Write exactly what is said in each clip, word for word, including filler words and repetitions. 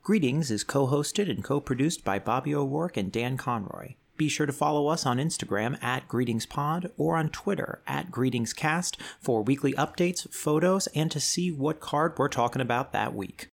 Greetings is co-hosted and co-produced by Bobby O'Rourke and Dan Conroy. Be sure to follow us on Instagram at GreetingsPod or on Twitter at GreetingsCast for weekly updates, photos, and to see what card we're talking about that week.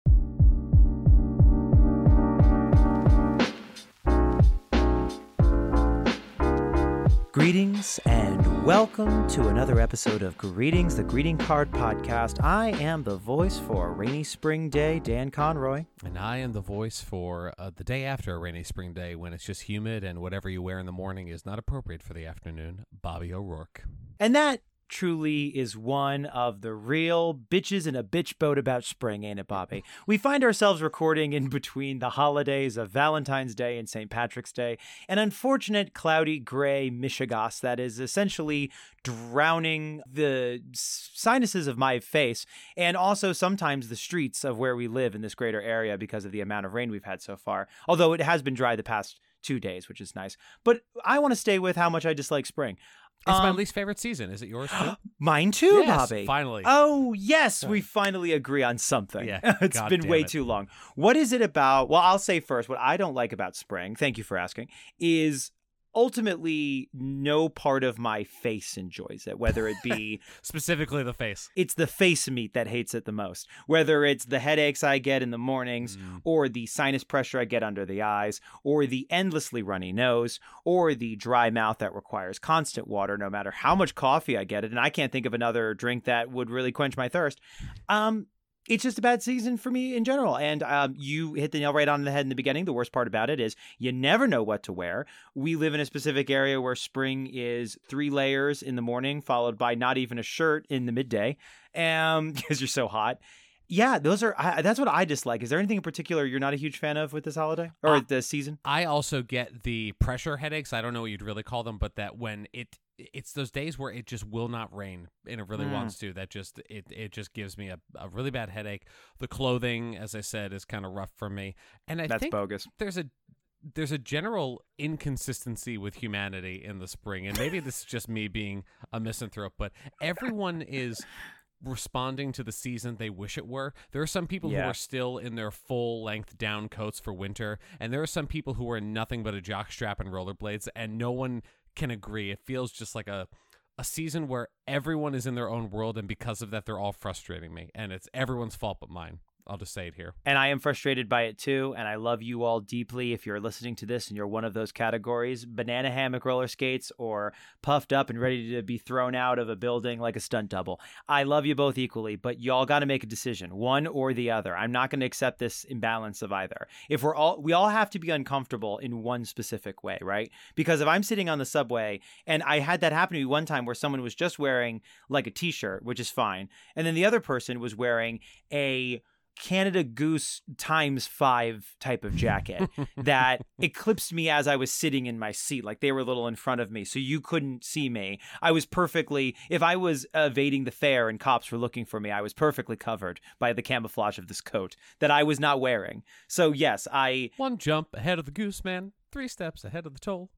Greetings and welcome to another episode of Greetings, the Greeting Card Podcast. I am the voice for a rainy spring day, Dan Conroy. And I am the voice for uh, the day after a rainy spring day when it's just humid and whatever you wear in the morning is not appropriate for the afternoon, Bobby O'Rourke. And that truly is one of the real bitches in a bitch boat about spring, ain't it, Bobby? We find ourselves recording in between the holidays of Valentine's Day and Saint Patrick's Day, an unfortunate cloudy gray Michigas that is essentially drowning the sinuses of my face and also sometimes the streets of where we live in this greater area because of the amount of rain we've had so far, although it has been dry the past two days, which is nice. But I want to stay with how much I dislike spring. It's um, my least favorite season. Is it yours too? Mine too, yes, Bobby. Finally. Oh, yes. We finally agree on something. Yeah, it's God been damn way it. too long. What is it about? Well, I'll say first, what I don't like about spring, thank you for asking, is ultimately no part of my face enjoys it, whether it be Specifically the face. it's the face meat that hates it the most, whether it's the headaches I get in the mornings Mm. or the sinus pressure I get under the eyes or the endlessly runny nose or the dry mouth that requires constant water no matter how much coffee I get it. And I can't think of another drink that would really quench my thirst. Um, It's just a bad season for me in general. And um, you hit the nail right on the head in the beginning. The worst part about it is you never know what to wear. We live in a specific area where spring is three layers in the morning, followed by not even a shirt in the midday, um, because you're so hot. Yeah, those are. I, that's what I dislike. Is there anything in particular you're not a huge fan of with this holiday or Uh, the season? I also get the pressure headaches. I don't know what you'd really call them, but that when it it's those days where it just will not rain and it really Mm. wants to. That just it it just gives me a, a really bad headache. The clothing, as I said, is kind of rough for me. And I That's think bogus. there's a there's a general inconsistency with humanity in the spring, and maybe this is just me being a misanthrope, but everyone is responding to the season they wish it were. There are some people Yeah. who are still in their full length down coats for winter, and there are some people who are in nothing but a jockstrap and rollerblades, and no one can agree. It feels just like a a season where everyone is in their own world, and because of that they're all frustrating me, and it's everyone's fault but mine. I'll just say it here. And I am frustrated by it too, and I love you all deeply if you're listening to this and you're one of those categories, banana hammock roller skates or puffed up and ready to be thrown out of a building like a stunt double. I love you both equally, but y'all got to make a decision, one or the other. I'm not going to accept this imbalance of either. If we're all, we all have to be uncomfortable in one specific way, right? Because if I'm sitting on the subway, and I had that happen to me one time where someone was just wearing like a t-shirt, which is fine, and then the other person was wearing a Canada Goose times five type of jacket that eclipsed me as I was sitting in my seat. Like they were a little in front of me, so you couldn't see me. I was perfectly, if I was evading the fare and cops were looking for me, I was perfectly covered by the camouflage of this coat that I was not wearing. So yes, I... One jump ahead of the goose man, three steps ahead of the toll.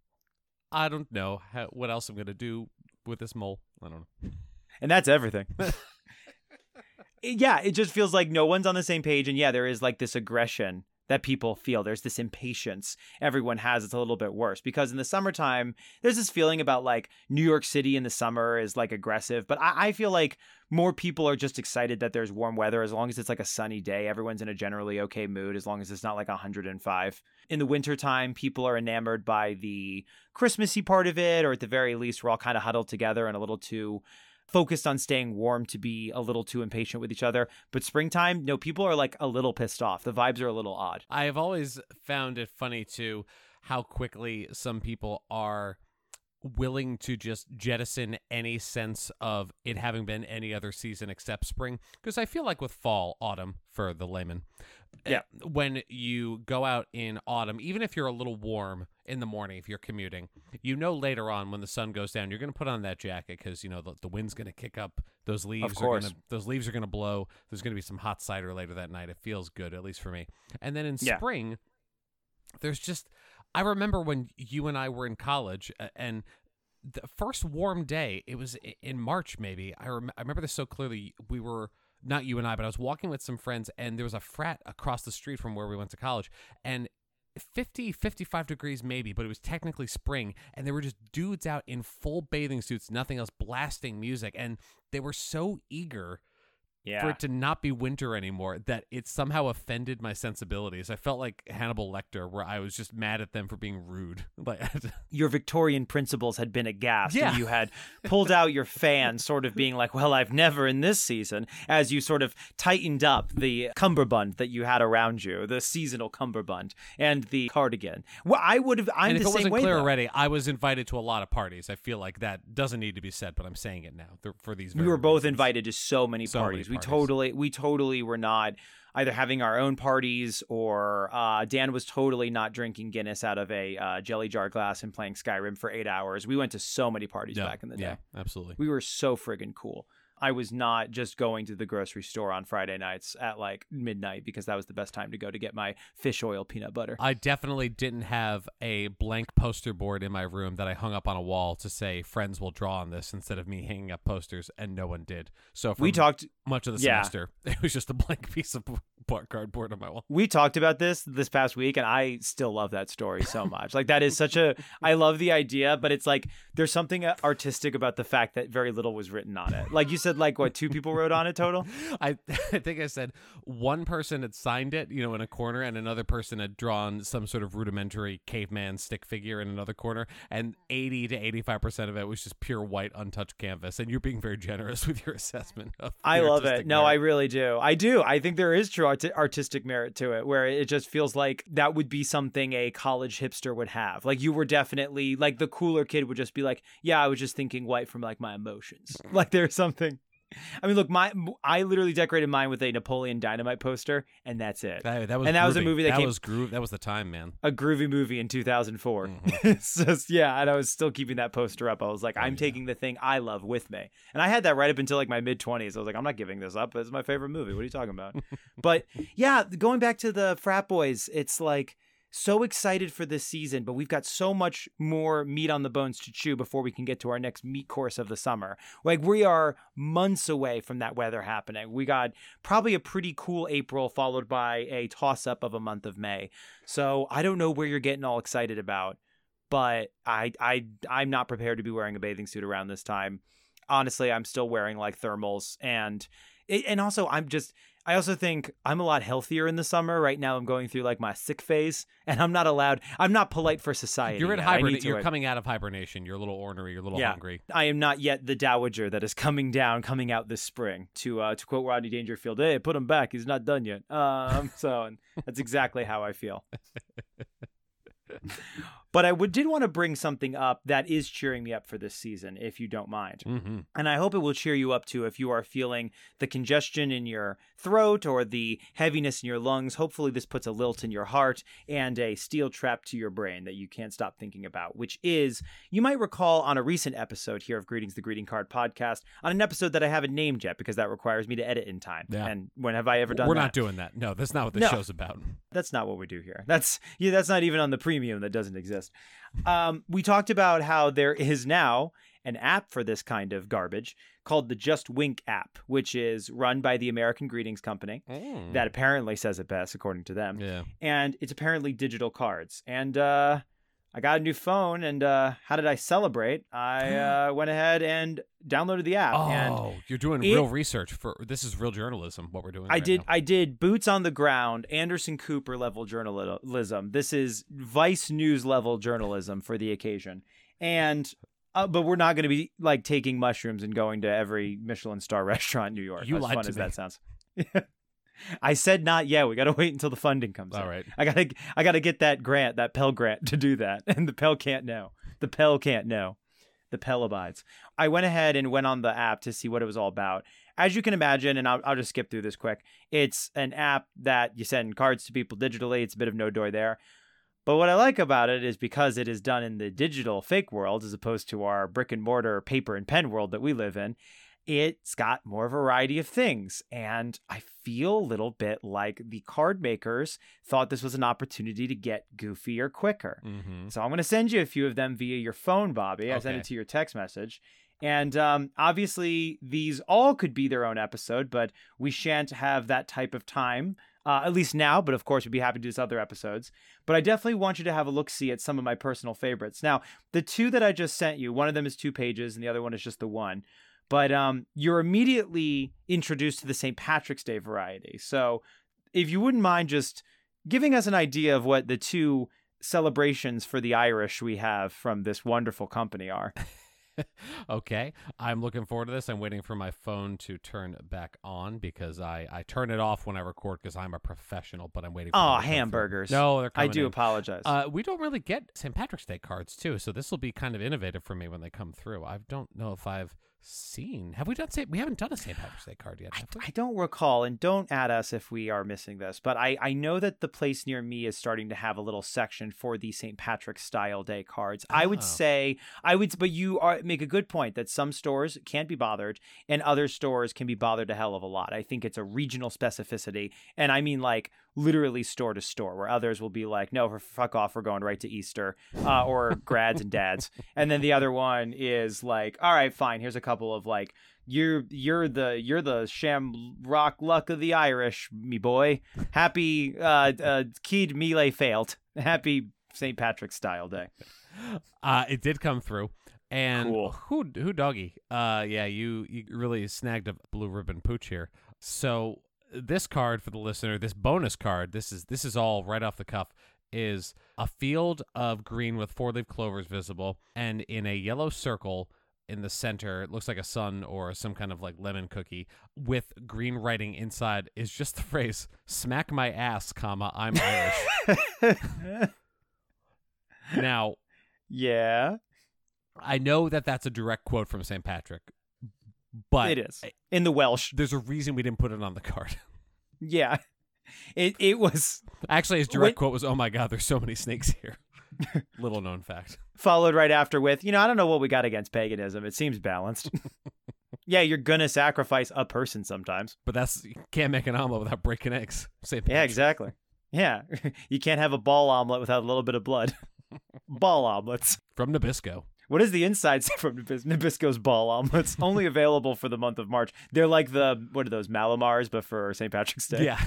I don't know how, what else I'm going to do with this mole. I don't know. And that's everything. Yeah, it just feels like no one's on the same page. And yeah, there is like this aggression that people feel. There's this impatience everyone has. It's a little bit worse because in the summertime, there's this feeling about like New York City in the summer is like aggressive. But I, I feel like more people are just excited that there's warm weather. As long as it's like a sunny day, everyone's in a generally okay mood, as long as it's not like one hundred five. In the wintertime, people are enamored by the Christmassy part of it, or at the very least, we're all kind of huddled together and a little too focused on staying warm to be a little too impatient with each other. But springtime, no, people are like a little pissed off. The vibes are a little odd. I have always found it funny too how quickly some people are willing to just jettison any sense of it having been any other season except spring. Because I feel like with fall, autumn for the layman, yeah, when you go out in autumn, even if you're a little warm in the morning, if you're commuting, you know later on when the sun goes down, you're going to put on that jacket because, you know, the, the wind's going to kick up. Those leaves, of course. Are gonna, those leaves are going to blow. There's going to be some hot cider later that night. It feels good, at least for me. And then in yeah. spring, there's just, I remember when you and I were in college uh, and the first warm day, it was in March maybe. I, rem- I remember this so clearly. We were not you and I, but I was walking with some friends, and there was a frat across the street from where we went to college, and fifty, fifty-five degrees maybe, but it was technically spring, and there were just dudes out in full bathing suits, nothing else, blasting music, and they were so eager Yeah. for it to not be winter anymore that it somehow offended my sensibilities. I felt like Hannibal Lecter, where I was just mad at them for being rude. Like, Your Victorian principles had been aghast, Yeah. and you had pulled out your fan, sort of being like, well, I've never in this season, as you sort of tightened up the cummerbund that you had around you, the seasonal cummerbund, and the cardigan. Well, I would have, I'm and if the it same wasn't way, clear though. already, I was invited to a lot of parties. I feel like that doesn't need to be said, but I'm saying it now th- for these We very were both reasons. invited to so many So many parties. We parties. totally, we totally were not either having our own parties or uh, Dan was totally not drinking Guinness out of a uh, jelly jar glass and playing Skyrim for eight hours. We went to so many parties Yeah, back in the day. yeah, absolutely. We were so friggin' cool. I was not just going to the grocery store on Friday nights at like midnight because that was the best time to go to get my fish oil peanut butter. I definitely didn't have a blank poster board in my room that I hung up on a wall to say friends will draw on this instead of me hanging up posters, and no one did. So for We talked much of the yeah. semester, it was just a blank piece of bar- cardboard on my wall. we talked about this this past week, and I still love that story so much. Like that is such a I love the idea, but it's like there's something artistic about the fact that very little was written on it. Like you said, like what, two people wrote on it total? I, I think I said one person had signed it, you know, in a corner, and another person had drawn some sort of rudimentary caveman stick figure in another corner, and eighty to eighty-five percent of it was just pure white untouched canvas. And you're being very generous with your assessment of I the love it. artistic No, I merit. really do. I do. I think there is true art- artistic merit to it, where it just feels like that would be something a college hipster would have. Like you were definitely like the cooler kid would just be like, yeah, I was just thinking white from like my emotions. Like there's something. I mean, look, my I literally decorated mine with a Napoleon Dynamite poster, and that's it. That, that was And that was a groovy. movie that that came- was groove. That was the time, man. A groovy movie in two thousand four. Mhm. So, yeah, and I was still keeping that poster up. I was like, Oh, I'm yeah. taking the thing I love with me. And I had that right up until like my mid twenties. I was like, I'm not giving this up. It's my favorite movie. What are you talking about? But yeah, going back to the frat boys, it's like so excited for this season, but we've got so much more meat on the bones to chew before we can get to our next meat course of the summer. Like we are months away from that weather happening. We got probably a pretty cool April followed by a toss up of a month of May. So I don't know where you're getting all excited about, but I I I'm not prepared to be wearing a bathing suit around this time. Honestly, I'm still wearing like thermals, and and also I'm just I also think I'm a lot healthier in the summer. Right now I'm going through like my sick phase, and I'm not allowed I'm not polite for society. You're in yet. I need hibernation. to- You're coming out of hibernation. You're a little ornery. You're a little Yeah. hungry. I am not yet the dowager that is coming down, coming out this spring. To uh, to quote Rodney Dangerfield, "Hey, put him back. He's not done yet." Um, so and that's exactly how I feel. But I would, did want to bring something up that is cheering me up for this season, if you don't mind. Mm-hmm. And I hope it will cheer you up too if you are feeling the congestion in your throat or the heaviness in your lungs. Hopefully this puts a lilt in your heart and a steel trap to your brain that you can't stop thinking about, which is, you might recall on a recent episode here of Greetings the Greeting Card podcast, on an episode that I haven't named yet because that requires me to edit in time. Yeah. And when have I ever done We're that? not doing that. No, that's not what this No. show's about. That's not what we do here. That's yeah, that's not even on the premium that doesn't exist. Um, we talked about how there is now an app for this kind of garbage called the Just Wink app, which is run by the American Greetings Company. Mm. That apparently says it best, according to them. Yeah. And it's apparently digital cards. And uh, I got a new phone, and uh, how did I celebrate? I uh, went ahead and downloaded the app. Oh, and you're doing it- real research for this is real journalism. What we're doing. I right did. now. I did boots on the ground, Anderson Cooper level journalism. This is Vice News level journalism for the occasion, and uh, but we're not going to be like taking mushrooms and going to every Michelin star restaurant in New York. You as lied fun to as me. that sounds. I said not yet. We got to wait until the funding comes in. All right. I gotta. I gotta get that grant, that Pell grant, to do that, and the Pell can't know. The Pell can't know. The Pell abides. I went ahead and went on the app to see what it was all about. As you can imagine, and I'll, I'll just skip through this quick, it's an app that you send cards to people digitally. It's a bit of no doy there. But what I like about it is because it is done in the digital fake world as opposed to our brick and mortar paper and pen world that we live in, it's got more variety of things. And I feel a little bit like the card makers thought this was an opportunity to get goofier quicker. Mm-hmm. So I'm going to send you a few of them via your phone, Bobby. I sent Okay. it to your text message. And um, obviously, these all could be their own episode, but we shan't have that type of time, uh, at least now. But of course, we'd be happy to do this other episodes. But I definitely want you to have a look-see at some of my personal favorites. Now, the two that I just sent you, one of them is two pages, and the other one is just the one. But um, you're immediately introduced to the Saint Patrick's Day variety. So if you wouldn't mind just giving us an idea of what the two celebrations for the Irish we have from this wonderful company are. Okay, I'm looking forward to this. I'm waiting for my phone to turn back on because I, I turn it off when I record because I'm a professional, but I'm waiting for Oh, them to come hamburgers. through. No, they're I coming do in. apologize. Uh, we don't really get Saint Patrick's Day cards, too, so this will be kind of innovative for me when they come through. I don't know if I've seen... Have we done... Saint We haven't done a Saint Patrick's Day card yet, have we? I, I don't recall, and don't add us if we are missing this, but I, I know that the place near me is starting to have a little section for the Saint Patrick's style day cards. Oh. I would say, I would, but you are make a good point that some stores can't be bothered and other stores can be bothered a hell of a lot. I think it's a regional specificity, and I mean like literally store to store, where others will be like, no, for fuck off, we're going right to Easter, uh, or grads and dads. And then the other one is like, all right, fine, here's a couple of like, you're you're the you're the shamrock luck of the Irish, me boy. Happy uh, uh Keed Melee failed. Happy Saint Patrick's style day. Uh, it did come through. And Cool. who who doggy? Uh, yeah, you you really snagged a blue ribbon pooch here. So this card for the listener, this bonus card, this is this is all right off the cuff, is a field of green with four-leaf clovers visible, and in a yellow circle in the center, it looks like a sun or some kind of like lemon cookie with green writing inside is just the phrase, smack my ass, comma, I'm Irish. Now, yeah, I know that that's a direct quote from Saint Patrick, but it is in the Welsh. There's a reason we didn't put it on the card. Yeah, it it was actually his direct when, quote was, "Oh my God, there's so many snakes here." Little known fact. Followed right after with, you know, I don't know what we got against paganism. It seems balanced. Yeah, you're gonna sacrifice a person sometimes, but that's you can't make an omelet without breaking eggs. Saint Yeah, exactly. Yeah, you can't have a ball omelet without a little bit of blood. Ball omelets from Nabisco. What does the inside say from Nabis- Nabisco's ball omelets? Only available for the month of March. They're like the, what are those, Malamars, but for Saint Patrick's Day? Yeah.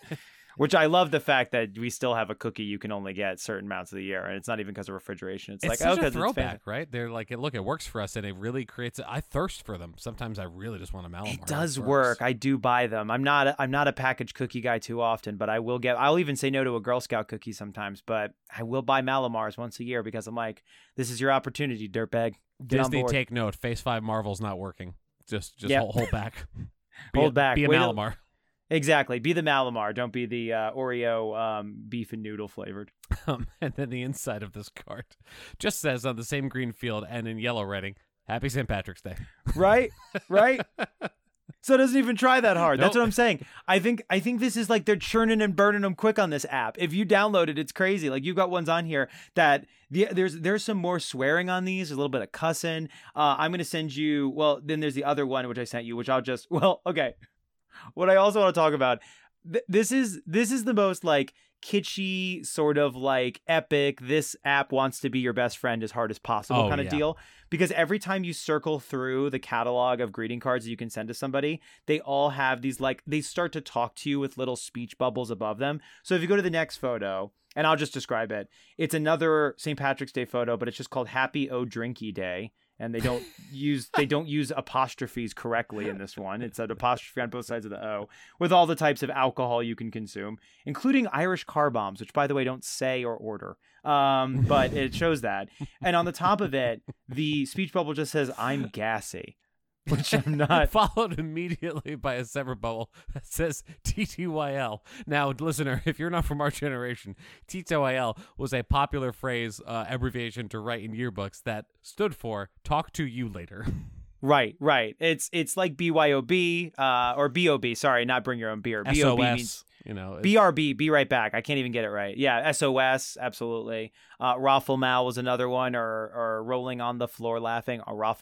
Which I love the fact that we still have a cookie you can only get certain amounts of the year, and it's not even because of refrigeration. It's, it's like, such oh, a throwback, it's right? They're like, look, it works for us, and it really creates. A, I thirst for them. Sometimes I really just want a Malamar. It does it work. I do buy them. I'm not. A, I'm not a packaged cookie guy too often, but I will get. I'll even say no to a Girl Scout cookie sometimes, but I will buy Malamars once a year because I'm like, this is your opportunity, dirtbag. Get Disney, on board. take note. Phase five Marvel's not working. Just, just Yep. hold, hold back. Be Hold a, back. Be a Wait Malamar. till- Exactly. Be the Malamar. Don't be the uh, Oreo um, beef and noodle flavored. Um, and then the inside of this card just says on the same green field and in yellow writing, Happy Saint Patrick's Day. Right? Right? So it doesn't even try that hard. That's Nope. what I'm saying. I think I think this is like they're churning and burning them quick on this app. If you download it, it's crazy. Like you've got ones on here that the, there's there's some more swearing on these, a little bit of cussing. Uh, I'm going to send you, well, then there's the other one, which I sent you, which I'll just, well, okay. What I also want to talk about, th- this is this is the most like kitschy sort of like epic, this app wants to be your best friend as hard as possible Oh, kind of yeah. deal. Because every time you circle through the catalog of greeting cards that you can send to somebody, they all have these like, they start to talk to you with little speech bubbles above them. So if you go to the next photo, and I'll just describe it, it's another Saint Patrick's Day photo, but it's just called Happy O Drinky Day. And they don't use they don't use apostrophes correctly in this one. It's an apostrophe on both sides of the O, with all the types of alcohol you can consume, including Irish car bombs, which, by the way, don't say or order. Um, but it shows that. And on the top of it, the speech bubble just says, "I'm gassy," which I'm not. Followed immediately by a separate bubble that says T T Y L. Now, listener, if you're not from our generation, T T Y L was a popular phrase, uh, abbreviation to write in yearbooks that stood for "talk to you later." Right, right. It's it's like B Y O B uh, or B O B. Sorry, not bring your own beer. B O B S O S, means you know. it's- B R B, be right back. I can't even get it right. Yeah, S O S, absolutely. Uh, Raffle Mal was another one, or or rolling on the floor laughing, a raffle.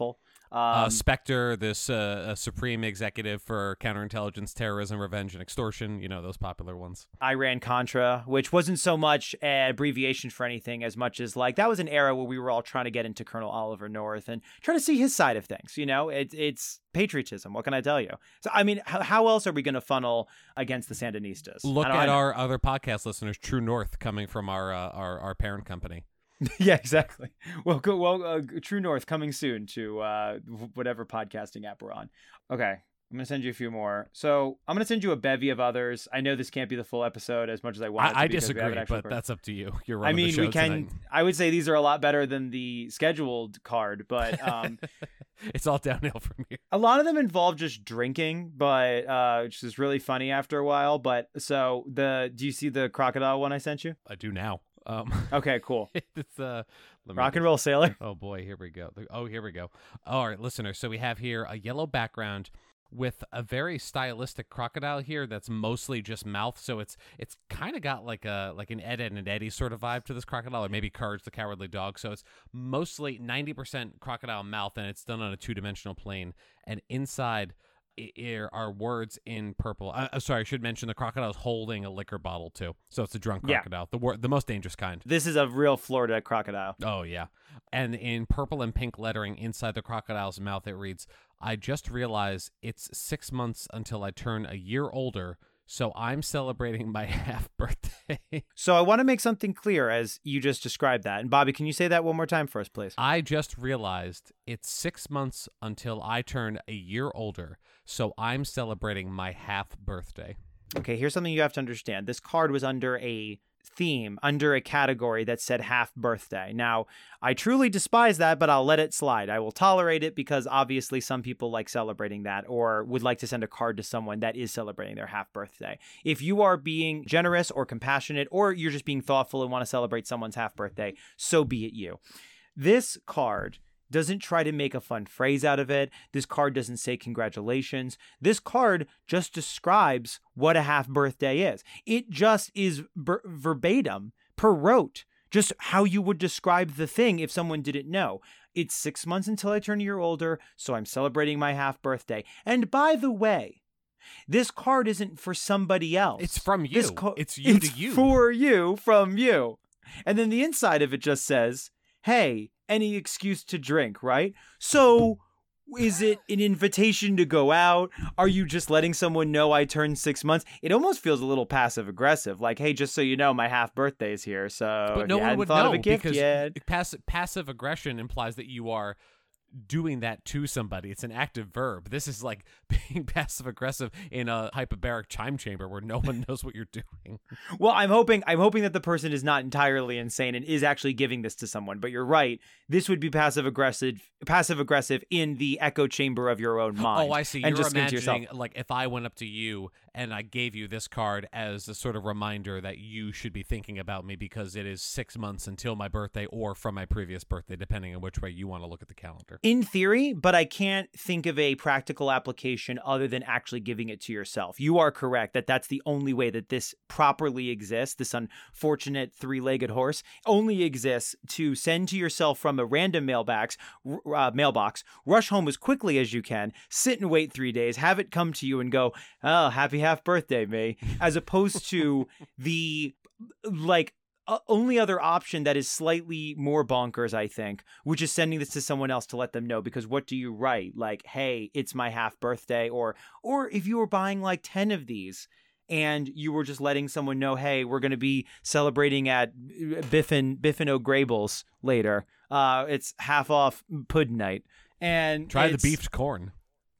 Um, uh, Spectre, this uh, supreme executive for counterintelligence, terrorism, revenge, and extortion. You know, those popular ones. Iran-Contra, which wasn't so much an abbreviation for anything as much as like that was an era where we were all trying to get into Colonel Oliver North and trying to see his side of things. You know, it, it's patriotism. What can I tell you? So, I mean, how, how else are we going to funnel against the Sandinistas? Look I don't- at I know. our other podcast listeners, True North, coming from our uh, our, our parent company. Yeah, exactly. Well, go, well, uh, True North coming soon to uh, whatever podcasting app we're on. Okay, I'm gonna send you a few more. So I'm gonna send you a bevy of others. I know this can't be the full episode as much as I want. it to I, I be because we disagree, have an actual but per- that's up to you. You're I running mean, the show we can. tonight. I would say these are a lot better than the scheduled card, but um, It's all downhill from here. a lot of them involve just drinking, but uh, which is really funny after a while. But so the do you see the crocodile one I sent you? I do now. Um, Okay, cool. it's uh, let me Rock and just- roll sailor. Oh boy, here we go. Oh, here we go. All right, listeners. So we have here a yellow background with a very stylistic crocodile here that's mostly just mouth. So it's it's kind of got like a like an Ed, Ed and Eddie sort of vibe to this crocodile, or maybe Courage the Cowardly Dog. So it's mostly ninety percent crocodile mouth, and it's done on a two-dimensional plane. And inside i- here are words in purple. Uh, uh, sorry, I should mention the crocodile's holding a liquor bottle too. So it's a drunk Yeah. crocodile, the wor- the most dangerous kind. This is a real Florida crocodile. Oh, yeah. And in purple and pink lettering inside the crocodile's mouth, it reads, I just realized it's six months until I turn a year older, so I'm celebrating my half birthday. So I want to make something clear as you just described that. And Bobby, can you say that one more time for us, please? I just realized it's six months until I turn a year older, so I'm celebrating my half birthday. Okay, here's something you have to understand. This card was under a theme, under a category that said half birthday. Now, I truly despise that, but I'll let it slide. I will tolerate it because obviously some people like celebrating that or would like to send a card to someone that is celebrating their half birthday. If you are being generous or compassionate, or you're just being thoughtful and want to celebrate someone's half birthday, so be it you. This card doesn't try to make a fun phrase out of it. This card doesn't say congratulations. This card just describes what a half birthday is. It just is ver- verbatim, per rote, just how you would describe the thing if someone didn't know. It's six months until I turn a year older, so I'm celebrating my half birthday. And by the way, this card isn't for somebody else. It's from you. This co- it's you it's to you. for you, from you. And then the inside of it just says, hey, any excuse to drink, right? So is it an invitation to go out? Are you just letting someone know I turned six months? It almost feels a little passive aggressive. Like, hey, just so you know, my half birthday is here. So But if no you one hadn't would thought know of a gift because yet. pass- passive aggression implies that you are doing that to somebody. It's an active verb. This is like being passive aggressive in a hyperbaric chime chamber where no one knows what you're doing. Well, I'm hoping I'm hoping that the person is not entirely insane and is actually giving this to someone. But you're right. This would be passive aggressive, passive aggressive in the echo chamber of your own mind. Oh, I see. And You're just think to yourself, imagining like if I went up to you and I gave you this card as a sort of reminder that you should be thinking about me because it is six months until my birthday or from my previous birthday, depending on which way you want to look at the calendar. in theory, but I can't think of a practical application other than actually giving it to yourself. You are correct that that's the only way that this properly exists. This unfortunate three-legged horse only exists to send to yourself from a random mailbox, uh, mailbox, rush home as quickly as you can, sit and wait three days, have it come to you and go, oh, happy half birthday, me, as opposed to the, like, Uh, only other option that is slightly more bonkers, I think, which is sending this to someone else to let them know. Because what do you write? Like, hey, it's my half birthday. Or or if you were buying like ten of these and you were just letting someone know, hey, we're going to be celebrating at Biffin, Biffin O'Grable's later. Uh, it's half off pudding night. And Try the it's- beefed corn.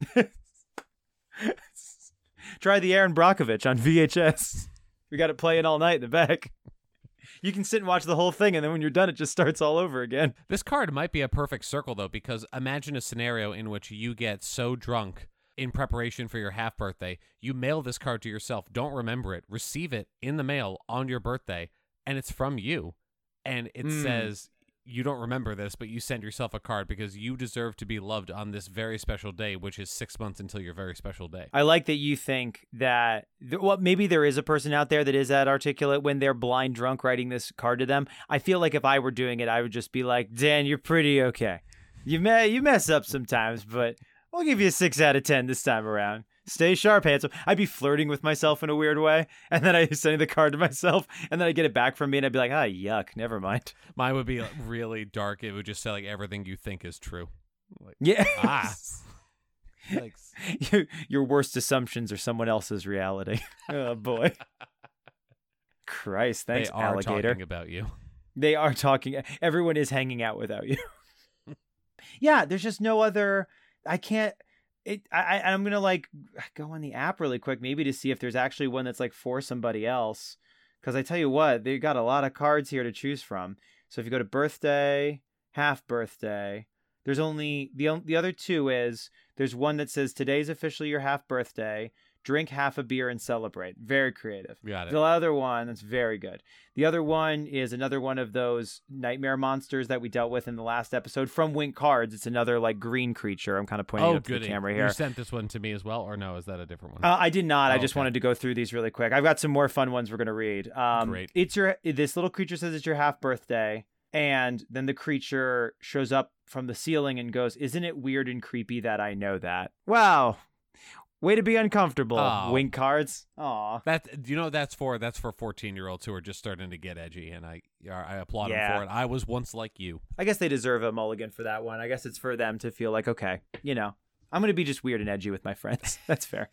Try the Aaron Brockovich on V H S. We got it playing all night in the back. You can sit and watch the whole thing, and then when you're done, it just starts all over again. This card might be a perfect circle, though, because imagine a scenario in which you get so drunk in preparation for your half birthday, you mail this card to yourself, don't remember it, receive it in the mail on your birthday, and it's from you. And it Mm. says, you don't remember this, but you send yourself a card because you deserve to be loved on this very special day, which is six months until your very special day. I like that you think that, th- well, maybe there is a person out there that is that articulate when they're blind drunk writing this card to them. I feel like if I were doing it, I would just be like, Dan, you're pretty okay. You may you mess up sometimes, but we'll give you a six out of ten this time around. Stay sharp, handsome. I'd be flirting with myself in a weird way, and then I send the card to myself, and then I get it back from me, and I'd be like, ah, yuck, never mind. Mine would be like, really dark. It would just say like everything you think is true. Like, yeah. Ah. Thanks. Your, your worst assumptions are someone else's reality. Oh boy. Christ, thanks, they are alligator. talking about you. They are talking. Everyone is hanging out without you. Yeah, there's just no other. I can't. It. I. I'm gonna like go on the app really quick, maybe to see if there's actually one that's like for somebody else. Because I tell you what, they got a lot of cards here to choose from. So if you go to birthday, half birthday, there's only the the other two is there's one that says today's officially your half birthday. Drink half a beer and celebrate. Very creative. Got it. The other one, that's very good. The other one is another one of those nightmare monsters that we dealt with in the last episode from Wink Cards. It's another like green creature. I'm kind of pointing Oh, up to the goody. camera here. You sent this one to me as well, or no? Is that a different one? Uh, I did not. Oh, I just okay. wanted to go through these really quick. I've got some more fun ones we're going to read. Um, Great. It's your. This little creature says it's your half birthday, and then the creature shows up from the ceiling and goes, "Isn't it weird and creepy that I know that?" Wow. Way to be uncomfortable, Oh. Wink Cards. Aw. That you know that's for that's for fourteen year olds who are just starting to get edgy, and I I applaud Yeah. them for it. I was once like you. I guess they deserve a mulligan for that one. I guess it's for them to feel like, okay, you know, I'm going to be just weird and edgy with my friends. That's fair.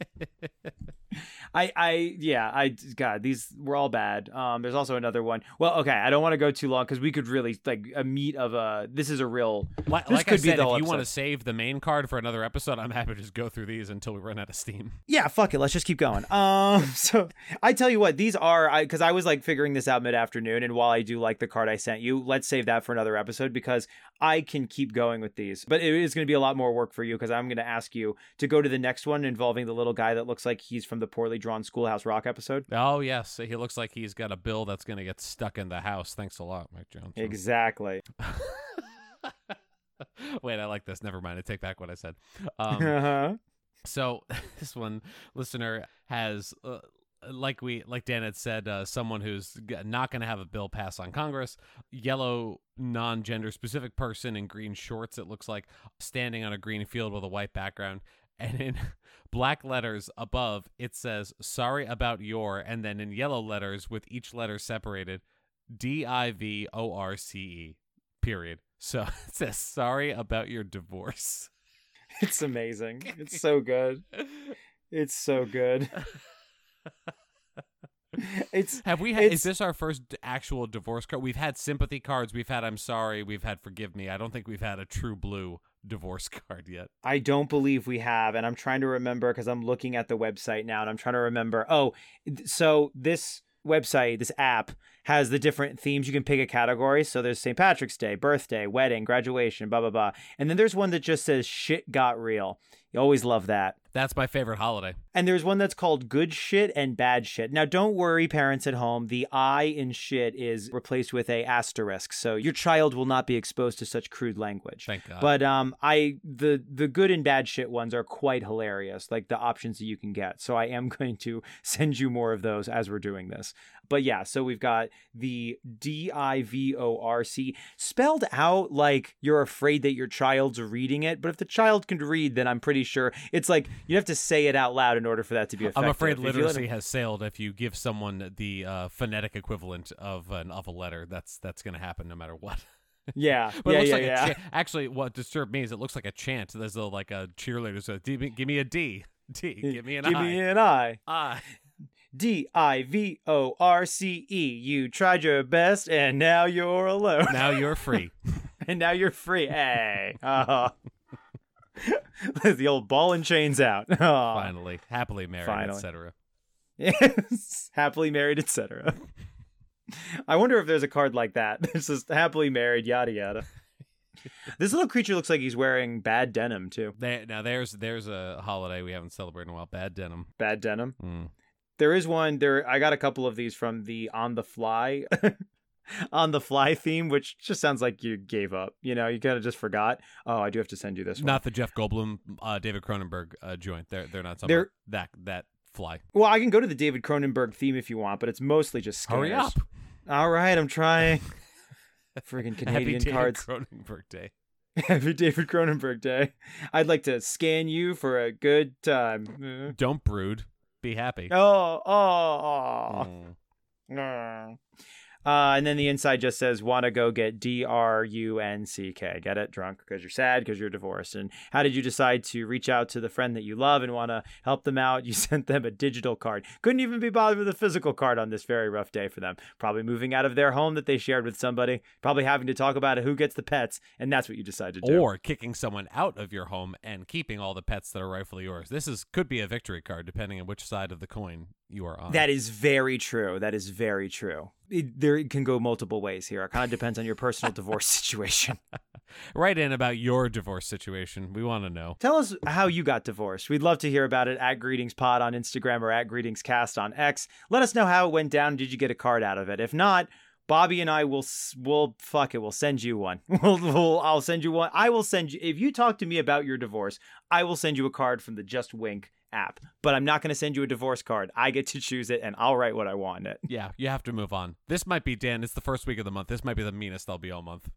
I, I, yeah, I, God, these were all bad. Um, there's also another one. Well, okay, I don't want to go too long because we could really, like, a meat of a, this is a real, Like, this like could I be said, the if whole you want to episode. save the main card for another episode, I'm happy to just go through these until we run out of steam. Yeah, fuck it. Let's just keep going. Um, so I tell you what, these are, I because I was like figuring this out mid afternoon, and while I do like the card I sent you, let's save that for another episode because I can keep going with these. But it is going to be a lot more work for you because I'm going to ask you to go to the next one involving the little guy that looks like he's from the poorly drawn Schoolhouse Rock episode. Oh yes, he looks like he's got a bill that's going to get stuck in the house. Thanks a lot, Mike Jones. Exactly. Wait, I like this. Never mind. I take back what I said. Um, Uh-huh. So this one listener has, uh, like we, like Dan had said, uh, someone who's g- not going to have a bill pass on Congress. Yellow, non-gender specific person in green shorts. It looks like standing on a green field with a white background, and in black letters above it says "Sorry about your," and then in yellow letters with each letter separated, D I V O R C E. Period. So it says "Sorry about your divorce." It's amazing. It's so good. It's so good. It's Have we had? it's, Is this our first d- actual divorce card? We've had sympathy cards. We've had "I'm sorry." We've had "Forgive me." I don't think we've had a true blue divorce card yet. I don't believe we have, and I'm trying to remember because I'm looking at the website now, and I'm trying to remember. Oh, th- so this website, this app, has the different themes. You can pick a category. So there's Saint Patrick's Day, birthday, wedding, graduation, blah blah blah, and then there's one that just says "Shit got real." You always love that. That's my favorite holiday. And there's one that's called good shit and bad shit. Now, don't worry, parents at home. The I in shit is replaced with a asterisk. So your child will not be exposed to such crude language. Thank God. But um, I the the good and bad shit ones are quite hilarious, like the options that you can get. So I am going to send you more of those as we're doing this. But yeah, so we've got the D I V O R C spelled out like you're afraid that your child's reading it. But if the child can read, then I'm pretty sure it's like you have to say it out loud in order for that to be effective. I'm afraid If you let literacy them- has sailed. If you give someone the uh, phonetic equivalent of an of a letter, that's that's going to happen no matter what. Yeah, But yeah, it looks yeah, like yeah. a cha- actually, what disturbed me is it looks like a chant. There's a, like a cheerleader says, "D- "Give me a D, D, give me an Give I, me an I. I." D I V O R C E. You tried your best, and now you're alone. Now you're free. And now you're free. Hey. Uh, the old ball and chains out. Oh. Finally, happily married, Finally. et cetera. Yes. Happily married, et cetera. I wonder if there's a card like that. It's just happily married, yada yada. This little creature looks like he's wearing bad denim too. There, now there's there's a holiday we haven't celebrated in a while. Bad denim. Bad denim. Mm. There is one there. I got a couple of these from the On the Fly, On the Fly theme, which just sounds like you gave up. You know, you kind of just forgot. Oh, I do have to send you this one. Not the Jeff Goldblum, uh, David Cronenberg uh, joint. They're they're not They're- something that that fly. Well, I can go to the David Cronenberg theme if you want, but it's mostly just scanners. Hurry up! All right, I'm trying. Friggin' Canadian Happy David cards. Cronenberg Day. Happy David Cronenberg Day. I'd like to scan you for a good time. Don't brood. Be happy. Oh, oh, oh. Mm. Mm. Uh, and then the inside just says, wanna go get D R U N C K. Get it? Drunk because you're sad, because you're divorced. And how did you decide to reach out to the friend that you love and want to help them out? You sent them a digital card. Couldn't even be bothered with a physical card on this very rough day for them. Probably moving out of their home that they shared with somebody. Probably having to talk about who gets the pets. And that's what you decided to do. Or kicking someone out of your home and keeping all the pets that are rightfully yours. This is could be a victory card, depending on which side of the coin you are on. That is very true. That is very true. It, there it can go multiple ways here. It kind of depends on your personal divorce situation. Write in about your divorce situation. We want to know. Tell us how you got divorced. We'd love to hear about it at GreetingsPod on Instagram or at GreetingsCast on X. Let us know how it went down. Did you get a card out of it? If not, Bobby and I will, will fuck it. We'll send you one. We'll, we'll, I'll send you one. I will send you, if you talk to me about your divorce, I will send you a card from the Just Wink app, but I'm not going to send you a divorce card. I get to choose it, and I'll write what I want in it. Yeah, you have to move on. This might be, Dan, it's the first week of the month. This might be the meanest I'll be all month.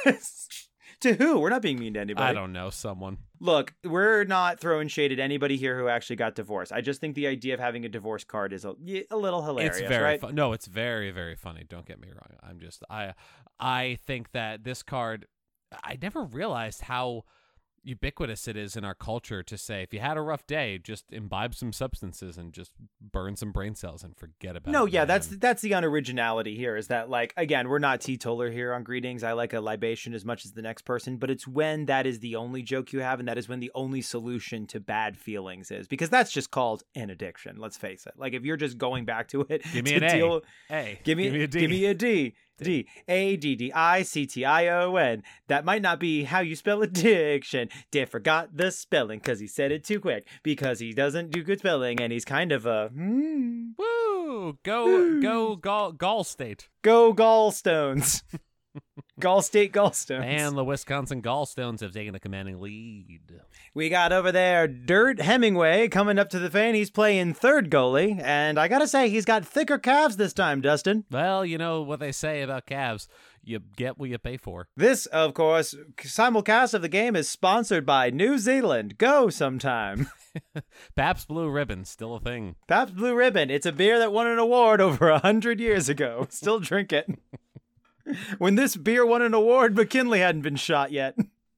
To who? We're not being mean to anybody. I don't know, someone. Look, we're not throwing shade at anybody here who actually got divorced. I just think the idea of having a divorce card is a, a little hilarious, it's very right? Fu- no, it's very, very funny. Don't get me wrong. I'm just, I, I think that this card, I never realized how ubiquitous it is in our culture to say, if you had a rough day, just imbibe some substances and just burn some brain cells and forget about no, it. No, yeah, man. that's that's the unoriginality here, is that, like, again, we're not teetotaler here on Greetings. I like a libation as much as the next person, but it's when that is the only joke you have, and that is when the only solution to bad feelings is, because that's just called an addiction. Let's face it. Like, if you're just going back to it, give me to an deal, A. A. Give me, give me a D. Give me a D. D A D D I C T I O N. That might not be how you spell addiction. Dad forgot the spelling because he said it too quick, because he doesn't do good spelling, and he's kind of a hmm. Woo! Go, go, Gall, Gall State. Go Gallstones. Gall State Gallstones. And the Wisconsin Gallstones have taken a commanding lead. We got over there Dirt Hemingway coming up to the fan. He's playing third goalie, and I gotta say, he's got thicker calves this time, Dustin. Well, you know what they say about calves. You get what you pay for. This, of course, simulcast of the game is sponsored by New Zealand. Go sometime. Pabst Blue Ribbon, still a thing. Pabst Blue Ribbon. It's a beer that won an award over a hundred years ago. Still drink it. When this beer won an award, McKinley hadn't been shot yet.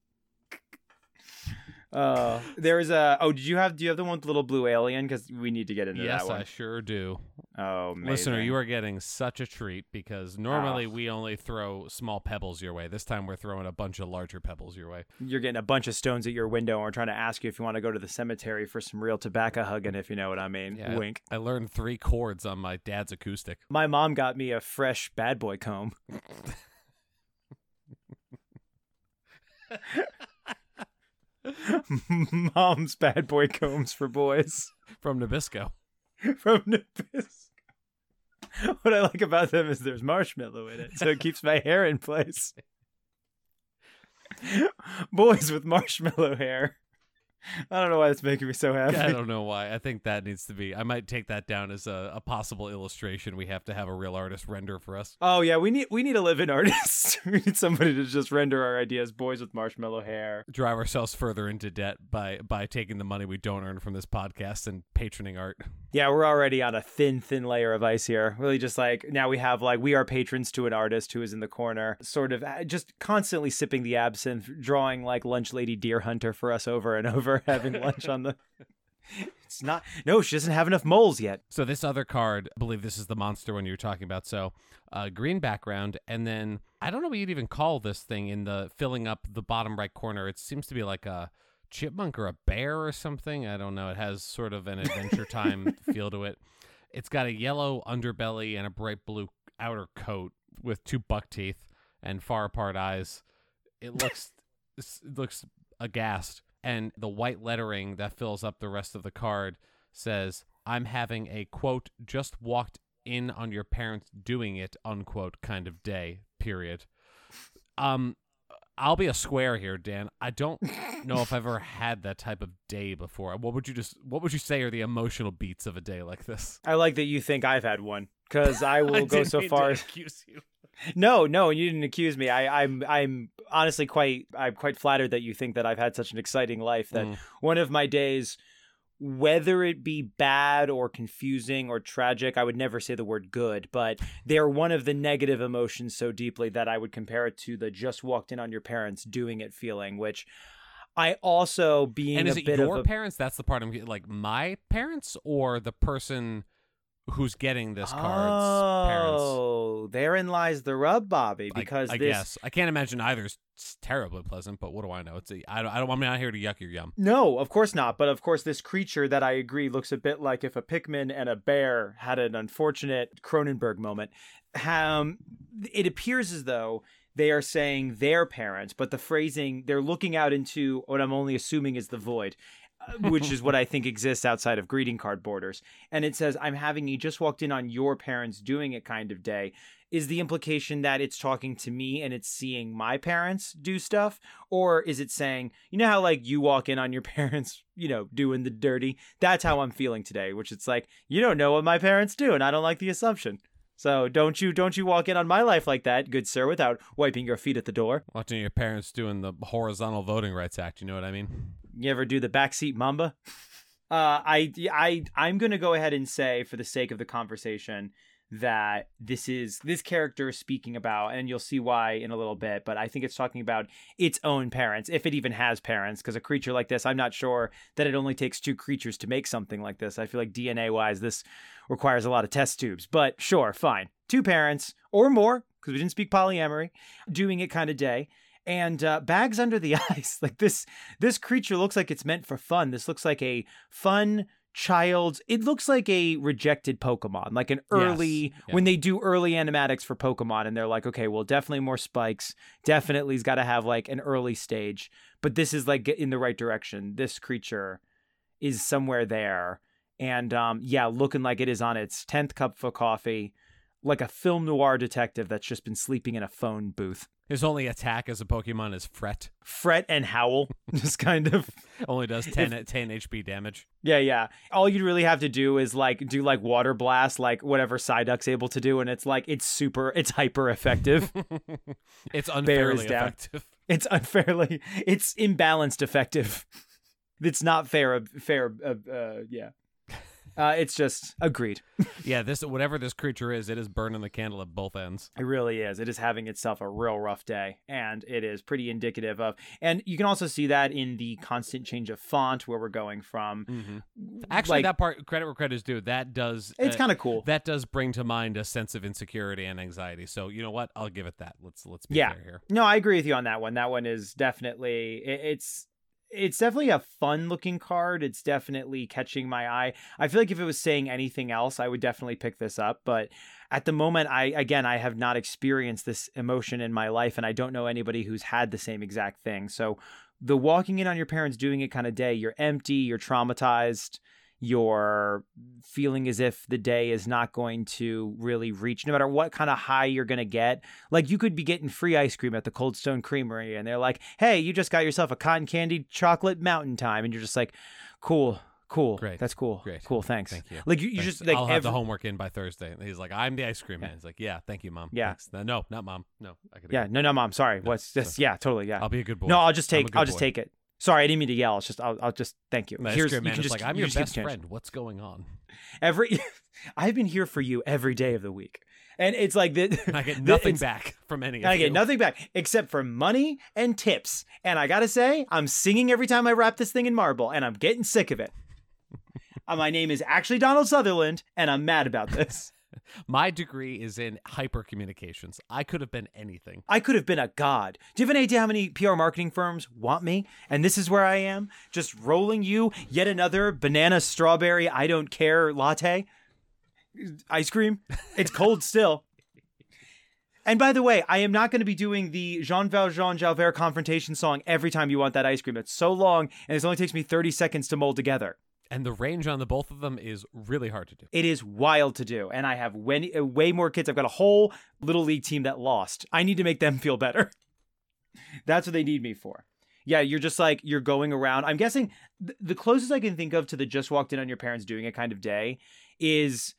Uh, there's a. Oh, did you have? Do you have the one with the little blue alien? Because we need to get into yes, that one. Yes, I sure do. Oh, amazing. Listener, you are getting such a treat, because normally oh. we only throw small pebbles your way. This time we're throwing a bunch of larger pebbles your way. You're getting a bunch of stones at your window, and we're trying to ask you if you want to go to the cemetery for some real tobacco hugging, if you know what I mean. Yeah, Wink. I learned three chords on my dad's acoustic. My mom got me a fresh bad boy comb. Mom's bad boy combs for boys. From Nabisco. From Nabisco. What I like about them is there's marshmallow in it, so it keeps my hair in place. Boys with marshmallow hair. I don't know why that's making me so happy. I don't know why. I think that needs to be. I might take that down as a, a possible illustration. We have to have a real artist render for us. Oh yeah, we need we need a live-in artist. We need somebody to just render our ideas. Boys with marshmallow hair. Drive ourselves further into debt by by taking the money we don't earn from this podcast and patroning art. Yeah, we're already on a thin, thin layer of ice here. Really, just like now we have like we are patrons to an artist who is in the corner, sort of just constantly sipping the absinthe, drawing like lunch lady deer hunter for us over and over. Having lunch on the it's not no she doesn't have enough moles yet. So this other card, I believe this is the monster one you were talking about. So uh green background, and then I don't know what you'd even call this thing in the filling up the bottom right corner. It seems to be like a chipmunk or a bear or something. I don't know. It has sort of an Adventure Time feel to it. It's got a yellow underbelly and a bright blue outer coat with two buck teeth and far apart eyes. It looks it looks aghast. And the white lettering that fills up the rest of the card says, "I'm having a, quote, just walked in on your parents doing it, unquote, kind of day, period." Um, I'll be a square here, Dan. I don't know if I've ever had that type of day before. What would you just, what would you say are the emotional beats of a day like this? I like that you think I've had one, because I will I go didn't so mean far to as accuse you. No, no, you didn't accuse me. I, I'm, I'm honestly quite, I'm quite flattered that you think that I've had such an exciting life that Mm. one of my days, whether it be bad or confusing or tragic, I would never say the word good, but they're one of the negative emotions so deeply that I would compare it to the just walked in on your parents doing it feeling, which I also being And is a it bit your of a parents? That's the part I'm like my parents or the person who's getting this card's parents. Oh, therein lies the rub, Bobby, I- because I, this guess I can't imagine either's terribly pleasant, but what do I know? It's a, I don't I don't I'm not here to yuck your yum. No, of course not. But of course, this creature that I agree looks a bit like if a Pikmin and a bear had an unfortunate Cronenberg moment. Um, it appears as though they are saying their parents, but the phrasing, they're looking out into what I'm only assuming is the void, uh, which is what I think exists outside of greeting card borders. And it says, I'm having you just walked in on your parents doing it kind of day. Is the implication that it's talking to me and it's seeing my parents do stuff? Or is it saying, you know how like you walk in on your parents, you know, doing the dirty? That's how I'm feeling today, which it's like, you don't know what my parents do and I don't like the assumption. So don't you don't you walk in on my life like that, good sir, without wiping your feet at the door. Watching your parents doing the horizontal voting rights act, you know what I mean? You ever do the backseat mamba? Uh, I, I, I'm going to go ahead and say, for the sake of the conversation, that this is this character is speaking about, and you'll see why in a little bit, but I think it's talking about its own parents, if it even has parents, because a creature like this, I'm not sure that it only takes two creatures to make something like this. I feel like D N A-wise, this requires a lot of test tubes, but sure, fine. Two parents, or more, because we didn't speak polyamory, doing it kind of day. And uh, bags under the eyes. Like this, this creature looks like it's meant for fun. This looks like a fun child. It looks like a rejected Pokemon, like an early, Yes, yeah. when they do early animatics for Pokemon and they're like, okay, well, definitely more spikes. Definitely has got to have like an early stage, but this is like in the right direction. This creature is somewhere there. And um, yeah, looking like it is on its tenth cup of coffee, like a film noir detective that's just been sleeping in a phone booth. His only attack as a Pokemon is Fret. Fret and howl, just kind of. Only does ten, ten H P damage. Yeah, yeah. All you really have to do is like do like water blast, like whatever Psyduck's able to do, and it's like it's super, it's hyper effective. It's unfairly down. effective. It's unfairly, it's imbalanced effective. It's not fair, fair. Uh, uh, yeah. Uh, it's just agreed. Yeah, this whatever this creature is, it is burning the candle at both ends. It really is. It is having itself a real rough day, and it is pretty indicative of. And you can also see that in the constant change of font, where we're going from. Mm-hmm. Actually, like, that part, credit where credit is due. That does. It's uh, kind of cool. That does bring to mind a sense of insecurity and anxiety. So you know what? I'll give it that. Let's let's be Yeah. fair here. No, I agree with you on that one. That one is definitely. It, it's. It's definitely a fun looking card. It's definitely catching my eye. I feel like if it was saying anything else, I would definitely pick this up. But at the moment, I, again, I have not experienced this emotion in my life, and I don't know anybody who's had the same exact thing. So the walking in on your parents doing it kind of day, you're empty, you're traumatized, you're feeling as if the day is not going to really reach, no matter what kind of high you're going to get. Like you could be getting free ice cream at the Cold Stone Creamery, and they're like, hey, you just got yourself a cotton candy chocolate mountain time. And you're just like, cool, cool. Great. That's cool. Great. Cool. Thanks. Thank you. Like you, you Thanks. just like I'll have every- the homework in by Thursday. And he's like, I'm the ice cream man. Yeah. He's like, yeah, thank you, mom. Yeah. Thanks. No, no, not mom. No, I could. yeah, no, no, mom. Sorry. No, What's this? Yeah, totally. Yeah. I'll be a good boy. No, I'll just I'm a take, good I'll just boy. take it. Sorry, I didn't mean to yell. It's just, I'll, I'll just, thank you. The ice Here's, cream you man can is just, like, I'm you your just keep best change. friend. What's going on? Every, I've been here for you every day of the week. And it's like that. I get nothing it's- back from any of I you. get nothing back except for money and tips. And I gotta say, I'm singing every time I wrap this thing in marble, and I'm getting sick of it. Uh, my name is actually Donald Sutherland, and I'm mad about this. My degree is in hypercommunications. I could have been anything. I could have been a god. Do you have any idea how many P R marketing firms want me? And this is where I am, just rolling you yet another banana strawberry I don't care latte ice cream. It's cold still. And by the way, I am not going to be doing the Jean Valjean Jalbert confrontation song every time you want that ice cream. It's so long, and it only takes me thirty seconds to mold together. And the range on the both of them is really hard to do. It is wild to do. And I have way, way more kids. I've got a whole little league team that lost. I need to make them feel better. That's what they need me for. Yeah, you're just like, you're going around. I'm guessing th- the closest I can think of to the just walked in on your parents doing it kind of day is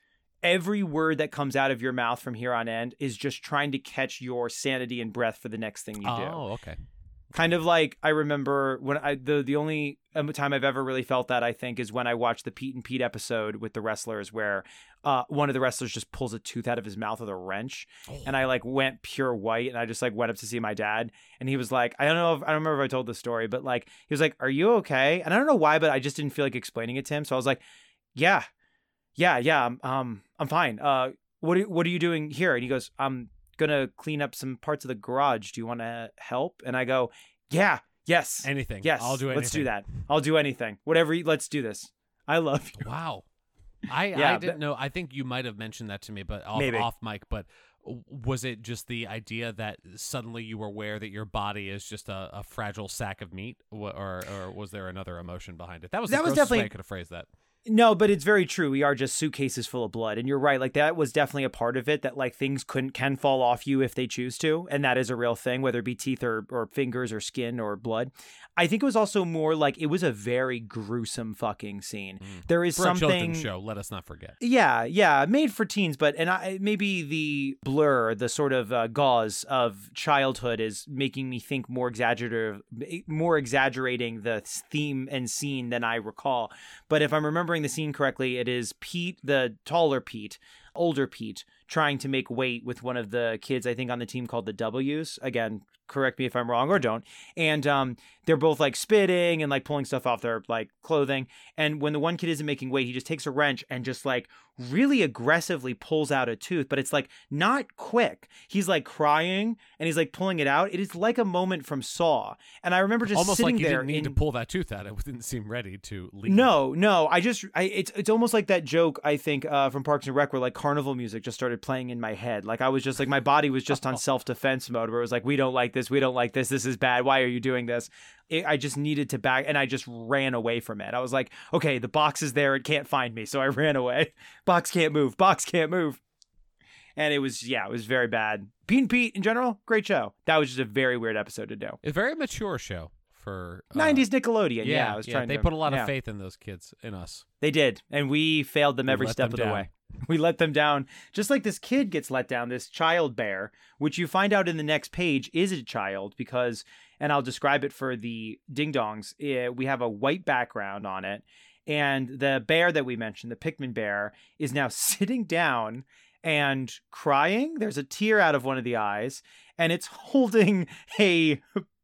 every word that comes out of your mouth from here on end is just trying to catch your sanity and breath for the next thing you do. Oh, okay. Kind of like I remember when I the the only time I've ever really felt that, I think, is when I watched the Pete and Pete episode with the wrestlers where uh, one of the wrestlers just pulls a tooth out of his mouth with a wrench. Oh. And I like went pure white, and I just like went up to see my dad, and he was like, I don't know if I don't remember if I told the story, but like he was like, "Are you okay?" And I don't know why, but I just didn't feel like explaining it to him. So I was like, "Yeah, yeah, yeah, I'm um I'm fine. Uh, what are, what are you doing here?" And he goes, "I'm gonna clean up some parts of the garage. Do you want to help?" And I go, "Yeah, yes, anything. Yes, I'll do anything. Let's do that. I'll do anything. Whatever. You, let's do this. I love you." Wow. I Yeah, I didn't but- know. I think you might have mentioned that to me, but off, Maybe. off mic. But was it just the idea that suddenly you were aware that your body is just a, a fragile sack of meat, Wh- or or was there another emotion behind it? That was the That was grossest way definitely- I could have phrased that. No, but it's very true. We are just suitcases full of blood. And you're right. Like that was definitely a part of it, that like things couldn't can fall off you if they choose to. And that is a real thing, whether it be teeth or, or fingers or skin or blood. I think it was also more like it was a very gruesome fucking scene. Mm. There is For a something children's show, let us not forget. Yeah, yeah, made for teens, but and I maybe the blur, the sort of uh, gauze of childhood is making me think more exaggerative, more exaggerating the theme and scene than I recall. But if I'm remembering the scene correctly, it is Pete, the taller Pete, older Pete, trying to make weight with one of the kids, I think, on the team called the W's. Again, correct me if I'm wrong or don't. And um, they're both like spitting and like pulling stuff off their like clothing. And when the one kid isn't making weight, he just takes a wrench and just like really aggressively pulls out a tooth, but it's like not quick. He's like crying and he's like pulling it out. It is like a moment from Saw. And I remember just Almost sitting like you there didn't need in... to pull that tooth out. It didn't seem ready to leave. No, no. I just, I, it's it's almost like that joke, I think, uh, from Parks and Rec where like carnival music just started playing in my head. Like I was just like, my body was just on self-defense mode where it was like, we don't like this. We don't like this. This is bad. Why are you doing this? It, I just needed to back, and I just ran away from it. I was like, okay, the box is there. It can't find me. So I ran away. Box can't move. Box can't move. And it was, yeah, it was very bad. Pete and Pete in general, great show. That was just a very weird episode to do. A very mature show for uh, nineties Nickelodeon. Yeah, Yeah, I was yeah, trying they to, put a lot yeah. of faith in those kids, in us. They did, and we failed them We every let step them of the down. way. We let them down, just like this kid gets let down, this child bear, which you find out in the next page is a child because, and I'll describe it for the ding-dongs, eh, we have a white background on it, and the bear that we mentioned, the Pikmin bear, is now sitting down and crying. There's a tear out of one of the eyes, and it's holding a...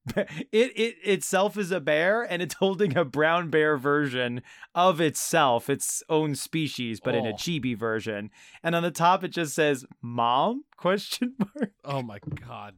It it itself is a bear, and it's holding a brown bear version of itself, its own species, but in a Oh. chibi version. And on the top, it just says "Mom?" question mark. Oh my god.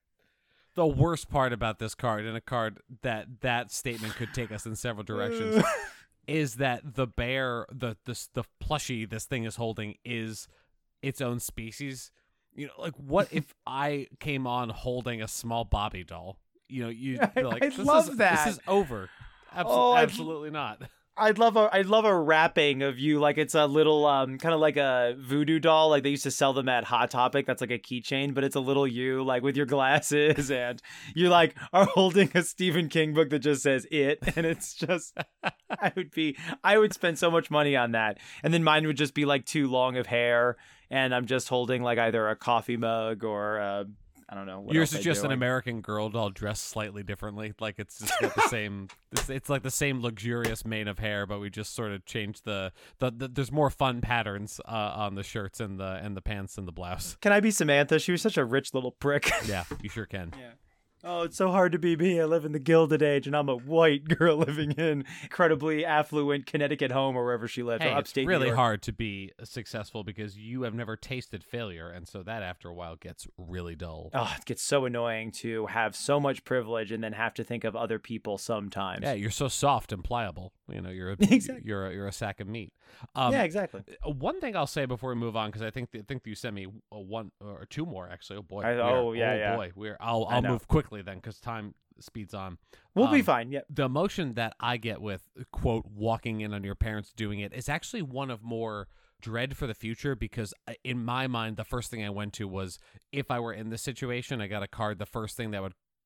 The worst part about this card, and a card that that statement could take us in several directions, is that the bear, the the the plushie this thing is holding is its own species. You know, like what if I came on holding a small Bobby doll? You know, you I- like I'd this love is, that. This is over. Abso- Oh, I'd- absolutely not. I'd love a I'd love a wrapping of you, like it's a little um kind of like a voodoo doll, like they used to sell them at Hot Topic. That's like a keychain, but it's a little you, like with your glasses, and you like are holding a Stephen King book that just says "It," and it's just I would be I would spend so much money on that, and then mine would just be like too long of hair, and I'm just holding like either a coffee mug or uh, I don't know. What Yours else is I just do. an American Girl doll dressed slightly differently. Like it's just got the same. It's, it's like the same luxurious mane of hair, but we just sort of changed the the. the there's more fun patterns uh, on the shirts and the and the pants and the blouse. Can I be Samantha? She was such a rich little prick. Yeah, you sure can. Yeah. Oh, it's so hard to be me. I live in the Gilded Age, and I'm a white girl living in incredibly affluent Connecticut home or wherever she lives, Hey, or upstate it's really New York. hard to be successful because you have never tasted failure, and so that after a while gets really dull. Oh, it gets so annoying to have so much privilege and then have to think of other people sometimes. Yeah, you're so soft and pliable. You know, you're a, Exactly. you're a, you're a sack of meat. Um, yeah, exactly. Uh, One thing I'll say before we move on, because I think I think you sent me a one or two more actually. Oh boy! I- we are- oh, yeah, oh yeah. boy! We're I'll I I'll know. move quickly then because time speeds on. We'll be Um, fine. Yeah. The emotion that I get with quote walking in on your parents doing it is actually one of more dread for the future because I- in my mind the first thing I went to was if I were in this situation, I got a card. The first thing that would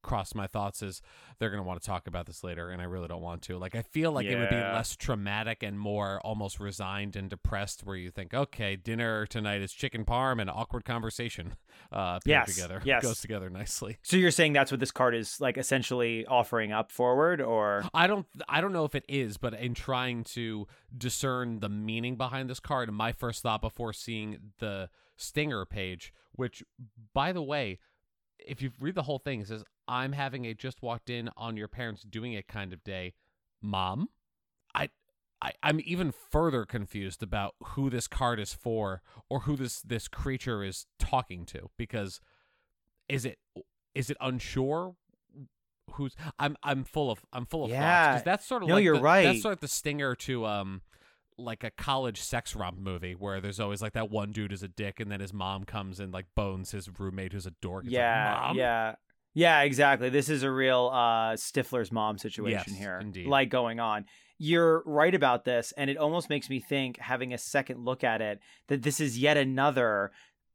crossed my thoughts is they're going to want to talk about this later, and I really don't want to. Like, I feel like Yeah. it would be less traumatic and more almost resigned and depressed, where you think, okay, dinner tonight is chicken parm and awkward conversation uh, paired Yes, together. yes. Goes together nicely. So you're saying that's what this card is like essentially offering up forward, or I don't I don't know if it is, but in trying to discern the meaning behind this card, my first thought before seeing the stinger page, which, by the way, if you read the whole thing, it says, I'm having a just walked in on your parents doing it kind of day. Mom? I, I, I'm even further confused about who this card is for, or who this, this creature is talking to, because is it is it unsure who's I'm I'm full of I'm full of Yeah. thoughts, because that's sort of No, like you're the, right. that's sort of the stinger to um like a college sex romp movie where there's always like that one dude is a dick and then his mom comes and like bones his roommate who's a dork. It's yeah, like, Mom? yeah, yeah, exactly. This is a real uh, Stifler's mom situation Yes, here, indeed. like going on. You're right about this, and it almost makes me think, having a second look at it, that this is yet another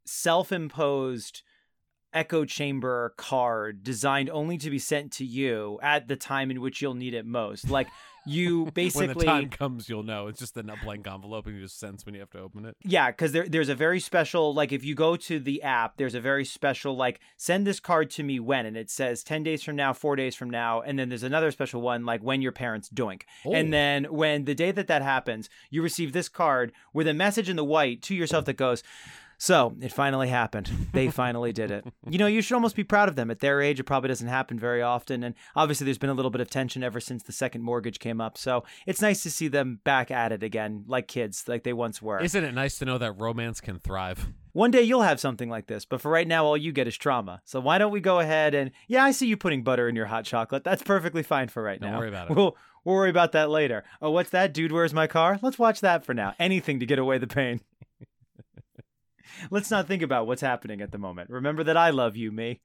self-imposed echo chamber card designed only to be sent to you at the time in which you'll need it most. Like, you basically when the time comes, you'll know. It's just a blank envelope and you just sense when you have to open it. Yeah, because there, there's a very special, like, if you go to the app, there's a very special, like, send this card to me when, and it says ten days from now, four days from now, and then there's another special one, like, when your parents doink. Oh. And then when the day that that happens, you receive this card with a message in the white to yourself that goes, so it finally happened. They finally did it. You know, you should almost be proud of them. At their age, it probably doesn't happen very often. And obviously there's been a little bit of tension ever since the second mortgage came up. So it's nice to see them back at it again, like kids, like they once were. Isn't it nice to know that romance can thrive? One day you'll have something like this, but for right now, all you get is trauma. So why don't we go ahead and, yeah, I see you putting butter in your hot chocolate. That's perfectly fine for right Don't now. worry about it. We'll, we'll worry about that later. Oh, what's that? Dude, where's my car? Let's watch that for now. Anything to get away the pain. Let's not think about what's happening at the moment. Remember that I love you, me.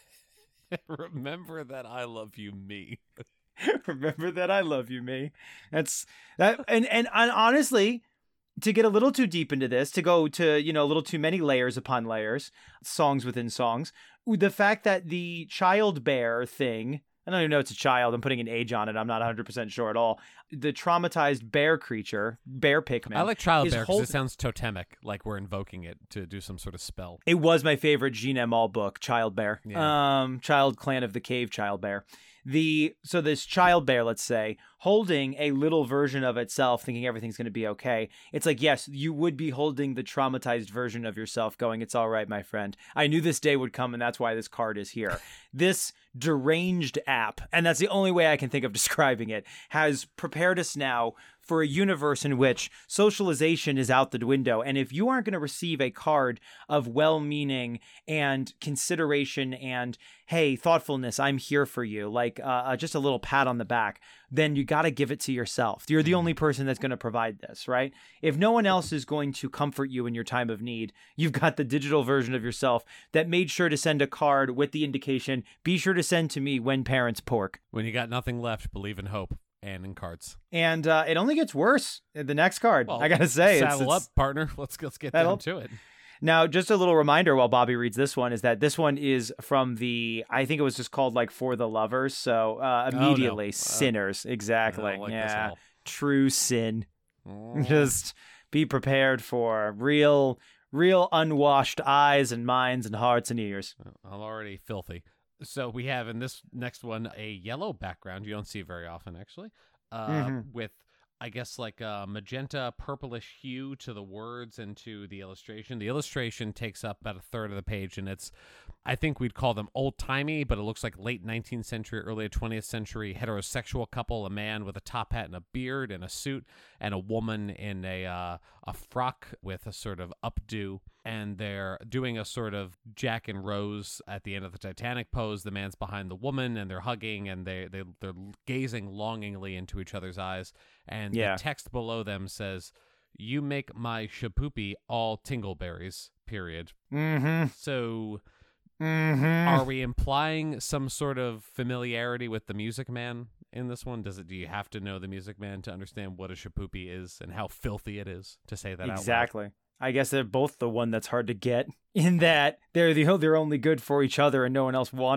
Remember that I love you, me. Remember that I love you, me. That's that. And, and and honestly, to get a little too deep into this, to go to, you know, a little too many layers upon layers, songs within songs, the fact that the child bear thing, I don't even know it's a child. I'm putting an age on it. I'm not one hundred percent sure at all. The traumatized bear creature, bear Pikmin. I like child is bear because hold- it sounds totemic, like we're invoking it to do some sort of spell. It was my favorite Gene M. All book, Child Bear. Yeah. Um, Child Clan of the Cave, Child Bear. The so this child bear, let's say, holding a little version of itself, thinking everything's going to be okay. It's like, yes, you would be holding the traumatized version of yourself, going, "It's all right, my friend. I knew this day would come, and that's why this card is here." This deranged app, and that's the only way I can think of describing it, has prepared us now for a universe in which socialization is out the window. And if you aren't going to receive a card of well-meaning and consideration and, hey, thoughtfulness, I'm here for you, like uh, just a little pat on the back, then you got to give it to yourself. You're the only person that's going to provide this, right? If no one else is going to comfort you in your time of need, you've got the digital version of yourself that made sure to send a card with the indication, be sure to send to me when parents pork. When you got nothing left, believe in hope and in cards. And uh, it only gets worse. The next card, Well, I got to say. Saddle it's, it's... up, partner. Let's, let's get Saddle down to it. Now, just a little reminder while Bobby reads this one is that this one is from the, I think it was just called like For the Lovers. So uh, immediately, Oh, no. uh, Sinners. Exactly. I don't like this at yeah. all. True sin. Mm. Just be prepared for real, real unwashed eyes and minds and hearts and ears. I'm already filthy. So we have in this next one a yellow background. You don't see very often, actually, uh, Mhm. with, I guess, like a magenta purplish hue to the words and to the illustration. The illustration takes up about a third of the page, and it's, I think we'd call them old-timey, but it looks like late nineteenth century, early twentieth century heterosexual couple, a man with a top hat and a beard and a suit, and a woman in a uh, a frock with a sort of updo, and they're doing a sort of Jack and Rose at the end of the Titanic pose. The man's behind the woman, and they're hugging, and they, they, they're gazing longingly into each other's eyes, and Yeah. the text below them says, "You make my shapoopy all tingleberries," period. Mm-hmm. So Mm-hmm. are we implying some sort of familiarity with the Music Man in this one? Does it? Do you have to know the Music Man to understand what a shapoopy is and how filthy it is to say that out loud? Exactly. I guess they're both the one that's hard to get in that they're the they're only good for each other and no one else wanted them.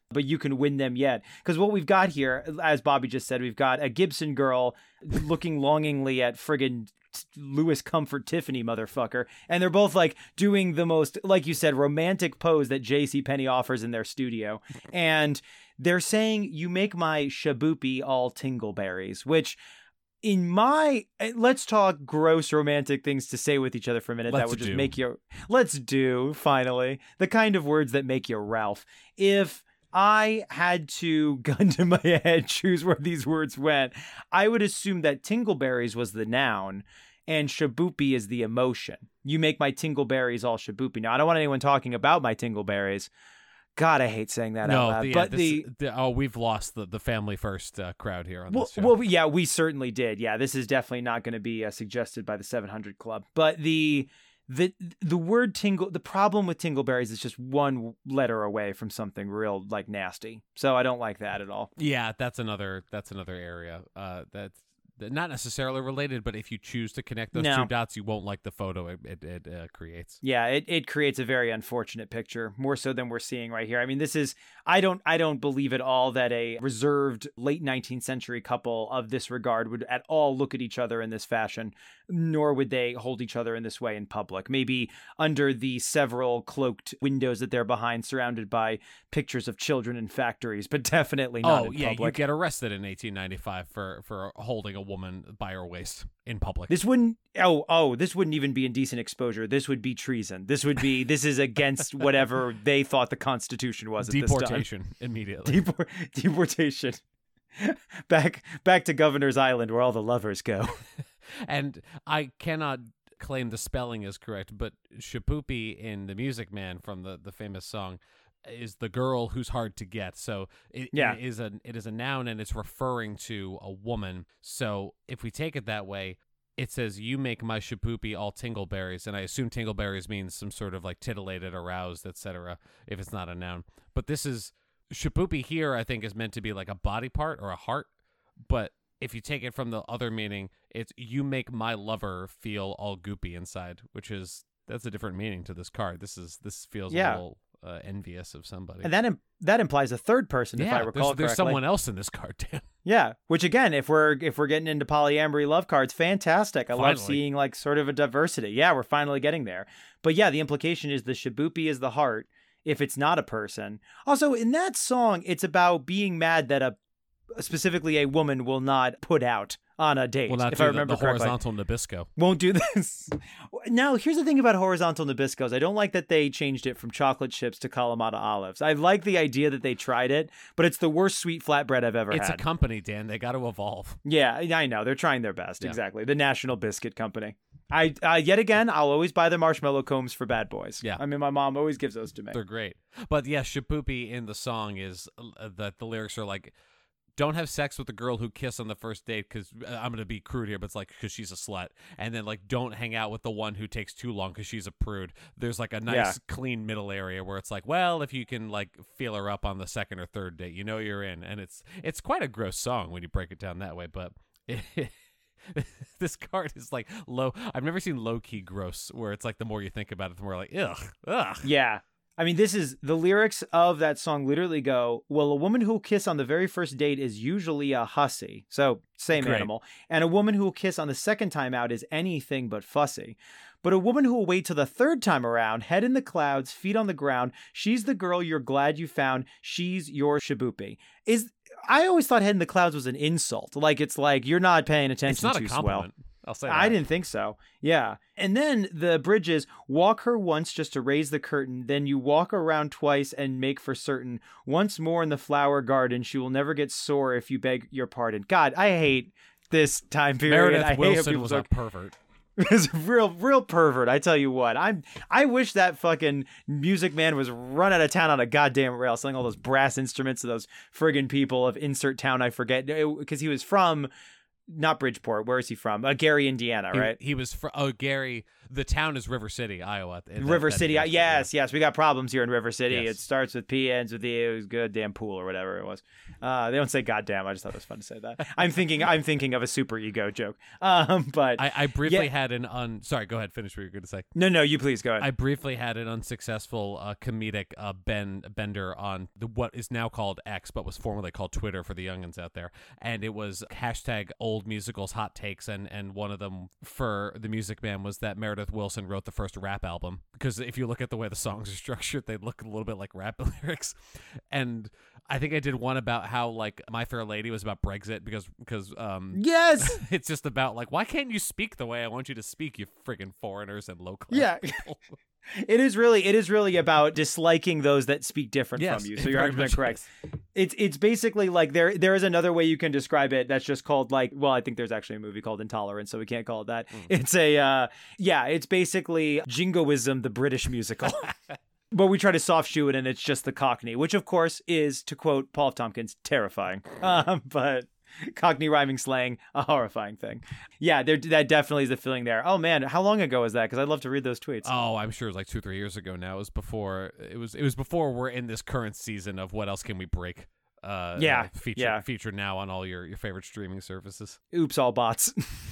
but you can win them yet. Because what we've got here, as Bobby just said, we've got a Gibson girl looking longingly at friggin' Louis Comfort Tiffany motherfucker, and they're both like doing the most, like you said, romantic pose that JCPenney offers in their studio, and they're saying, "You make my shaboopy all tingleberries," which in my, let's talk gross romantic things to say with each other for a minute. Let's that would just do. make you, let's do finally the kind of words that make you Ralph. If I had to, gun to my head, choose where these words went, I would assume that tingleberries was the noun and shaboopy is the emotion. You make my tingleberries all shaboopy. Now, I don't want anyone talking about my tingleberries. God, I hate saying that no, out loud. the, yeah, but this, the, the oh, we've lost the, the family first uh, crowd here on well, this show. well, yeah, we certainly did. Yeah, this is definitely not going to be uh, suggested by the seven hundred Club. But the the the word tingle, the problem with tingleberries is just one letter away from something real like nasty. So I don't like that at all. Yeah, that's another that's another area uh, that's not necessarily related, but if you choose to connect those No. two dots, you won't like the photo it, it, it uh, creates. Yeah, it, it creates a very unfortunate picture, more so than we're seeing right here. I mean, this is, I don't I don't believe at all that a reserved late nineteenth century couple of this regard would at all look at each other in this fashion, nor would they hold each other in this way in public. Maybe under the several cloaked windows that they're behind, surrounded by pictures of children in factories, but definitely not Oh, in yeah, public. you get arrested in eighteen ninety-five for, for holding a woman by her waist in public. This wouldn't, oh, oh, this wouldn't even be indecent exposure. This would be treason. This would be, this is against whatever they thought the Constitution was at this time. Deportation immediately. Depor- deportation. back back to Governor's Island where all the lovers go. And I cannot claim the spelling is correct, but shaboopy in The Music Man from the, the famous song is the girl who's hard to get. So it, Yeah. it is a it is a noun and it's referring to a woman. So if we take it that way, it says, "You make my shaboopy all tingleberries," and I assume tingleberries means some sort of like titillated, aroused, et cetera. If it's not a noun, but this is shaboopy here. I think is meant to be like a body part or a heart, but if you take it from the other meaning, it's "you make my lover feel all goopy inside," which is that's a different meaning to this card. This is this feels Yeah. a little uh, envious of somebody. And that Im- that implies a third person, if yeah, I recall there's, there's correctly. someone else in this card, Dan. Yeah, which again, if we're if we're getting into polyamory love cards, fantastic. I love Finally. seeing like sort of a diversity. Yeah, we're finally getting there. But yeah, the implication is the shaboopy is the heart if it's not a person. Also, in that song, it's about being mad that a specifically a woman will not put out on a date. Well, not if do I the- remember the, correctly. horizontal Nabisco. Won't do this. Now, here's the thing about horizontal Nabiscos. I don't like that they changed it from chocolate chips to Kalamata olives. I like the idea that they tried it, but it's the worst sweet flatbread I've ever It's had. a company, Dan. They got to evolve. Yeah, I know. They're trying their best. Yeah. Exactly. The National Biscuit Company. I uh, yet again, I'll always buy the marshmallow combs for Bad Boys. Yeah. I mean, my mom always gives those to me. They're great. But yeah, shaboopy in the song is uh, that the lyrics are like, "Don't have sex with the girl who kissed on the first date," because uh, I'm going to be crude here, but it's like, because she's a slut. And then like, "Don't hang out with the one who takes too long because she's a prude." There's like a nice, Yeah. clean middle area where it's like, well, if you can like feel her up on the second or third date, you know you're in. And it's it's quite a gross song when you break it down that way, but this card is like low. I've never seen low key gross where it's like the more you think about it, the more like, ugh, ugh. Yeah. I mean, this is the lyrics of that song literally go, well, a woman who'll kiss on the very first date is usually a hussy. So same Great. animal. And a woman who will kiss on the second time out is anything but fussy. But a woman who will wait till the third time around, head in the clouds, feet on the ground, she's the girl you're glad you found. She's your shaboopy. Is I always thought head in the clouds was an insult. Like, it's like, you're not paying attention It's not too a swell. compliment. I'll say that. I didn't think so. Yeah. And then the bridge is walk her once just to raise the curtain. Then you walk around twice and make for certain. Once more in the flower garden, she will never get sore if you beg your pardon. God, I hate this time period. Meredith I hate how Wilson people was talk- a pervert. It's a real, real pervert. I tell you what. I'm. I wish that fucking Music Man was run out of town on a goddamn rail, selling all those brass instruments to those friggin' people of insert town. I forget, because he was from not Bridgeport. Where is he from? Uh, Gary, Indiana, He, right? he was from, oh, Gary, the town is River City, Iowa. That- River that's City. the- Yes, yes. We got problems here in River City. Yes. It starts with P, ends with E. It was goddamn pool or whatever it was. Uh, they don't say goddamn. I just thought it was fun to say that. I'm thinking I'm thinking of a super ego joke. Um, but I, I briefly Yeah. had an un. Sorry, go ahead. Finish what you're going to say. no, no, you please go ahead. I briefly had an unsuccessful uh, comedic uh, ben bender on the what is now called X, but was formerly called Twitter for the youngins out there, and it was hashtag old musicals hot takes, and and one of them for the Music Man was that Meredith Wilson wrote the first rap album, because if you look at the way the songs are structured, they look a little bit like rap lyrics, and I think I did one about how like My Fair Lady was about Brexit because because um yes. it's just about like, why can't you speak the way I want you to speak, you friggin' foreigners and low class Yeah. people. It is really it is really about disliking those that speak different Yes, from you. So it you're very one hundred percent much correct. It's it's basically like there there is another way you can describe it that's just called like, well, I think there's actually a movie called Intolerance, so we can't call it that. Mm. It's a uh yeah, it's basically Jingoism, the British musical. But we try to soft shoe it, and it's just the Cockney, which of course is, to quote Paul F. Tompkins, terrifying. Um, but Cockney rhyming slang, a horrifying thing. Yeah, there that definitely is the feeling there. Oh man, how long ago was that? Because I'd love to read those tweets. Oh, I'm sure it was like two, three years ago now. It was before it was it was before we're in this current season of What Else Can We Break? Uh Yeah, uh, feature yeah. feature now on all your, your favorite streaming services. Oops, all bots.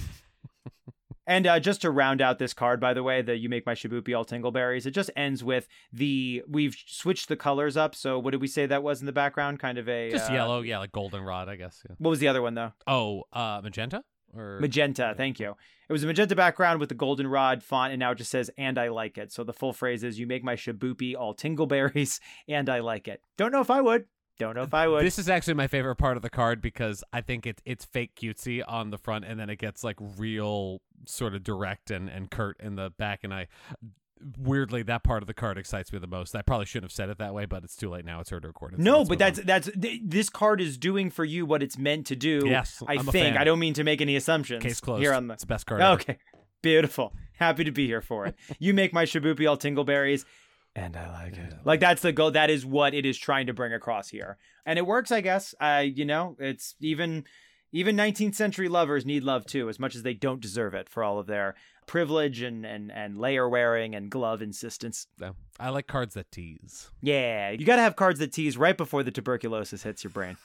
And uh, just to round out this card, by the way, the You Make My Shibupi All Tingleberries, it just ends with the, we've switched the colors up. So what did we say that was in the background? Kind of a... Just uh, yellow, yeah, like goldenrod, I guess. Yeah. What was the other one, though? Oh, uh magenta? Or Magenta, thank you. It was a magenta background with the goldenrod font, and now it just says, and I like it. So the full phrase is, You Make My Shibupi All Tingleberries, and I like it. Don't know if I would. Don't know if I would. This is actually my favorite part of the card because I think it, it's fake cutesy on the front, and then it gets like real sort of direct and, and curt in the back. And I, weirdly, that part of the card excites me the most. I probably shouldn't have said it that way, but it's too late now. It's heard recorded. So No, let's but move that's on. that's th- this card is doing for you what it's meant to do. Yes, I I'm a think. fan. I don't mean to make any assumptions. Case closed. Here on the It's the best card ever. Okay, beautiful. Happy to be here for it. You Make My Shibupi All Tingleberries, and I like it. Like that's the goal. That is what it is trying to bring across here, and it works, I guess. Uh, you know, it's even even nineteenth century lovers need love too, as much as they don't deserve it for all of their privilege and and and layer wearing and glove insistence. No. I like cards that tease. Yeah, you got to have cards that tease right before the tuberculosis hits your brain.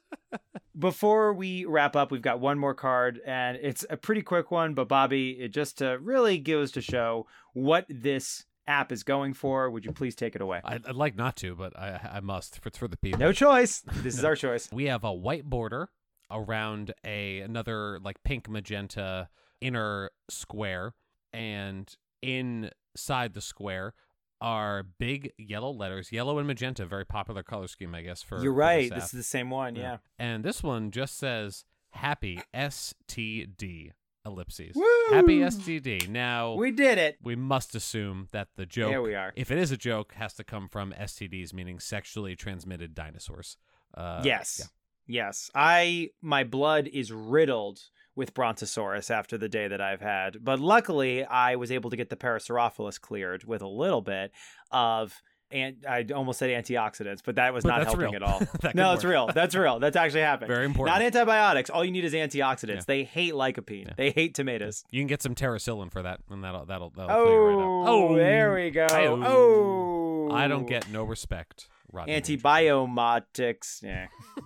Before we wrap up, we've got one more card, and it's a pretty quick one, but Bobby, it just to really goes to show what this app is going for. Would you please take it away? I'd, I'd like not to, but I I must. It's for the people. No choice. This is our choice. We have a white border around a another like pink magenta inner square, and inside the square are big yellow letters, yellow and magenta, very popular color scheme, I guess. For You're for right. This, This app. is the same one. Yeah. And this one just says happy S T D ellipses. Woo! Happy S T D. Now We did it. we must assume that the joke, There we are. if it is a joke, has to come from S T Ds, meaning sexually transmitted dinosaurs. Uh, Yes. yeah. Yes. I my blood is riddled with Brontosaurus after the day that I've had. But luckily, I was able to get the Parasaurolophus cleared with a little bit of, and I almost said antioxidants, but that was But not that's helping real. at all. That No, could it's work. real. That's real. That's actually happened. Very important. Not antibiotics. All you need is antioxidants. Yeah. They hate lycopene. Yeah. They hate tomatoes. You can get some terracillin for that, and that'll that'll, that'll clear you right up. Oh, there we go. Hi-oh. Oh, I don't get no respect. Rodney Dangerfield. antibiotics. Yeah.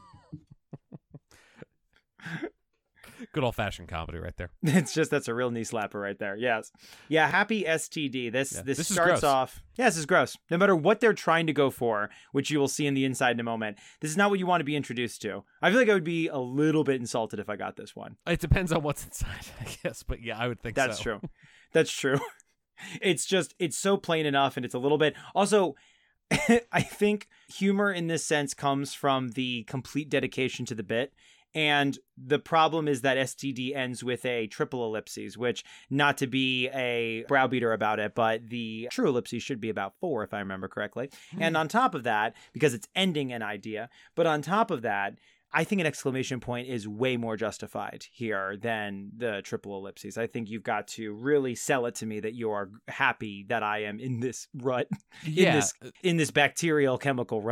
Good old fashioned comedy right there. It's just that's a real knee slapper right there. Yes. Yeah, happy S T D. This Yeah, this, this is starts gross. off. Yeah, this is gross. No matter what they're trying to go for, which you will see in the inside in a moment, this is not what you want to be introduced to. I feel like I would be a little bit insulted if I got this one. It depends on what's inside, I guess. But yeah, I would think That's so. true. That's true. It's just it's so plain enough, and it's a little bit also I think humor in this sense comes from the complete dedication to the bit. And the problem is that S T D ends with a triple ellipses, which, not to be a browbeater about it, but the true ellipses should be about four, if I remember correctly. Hmm. And on top of that, because it's ending an idea, but on top of that, I think an exclamation point is way more justified here than the triple ellipses. I think you've got to really sell it to me that you are happy that I am in this rut, Yeah. in this in this bacterial chemical rut.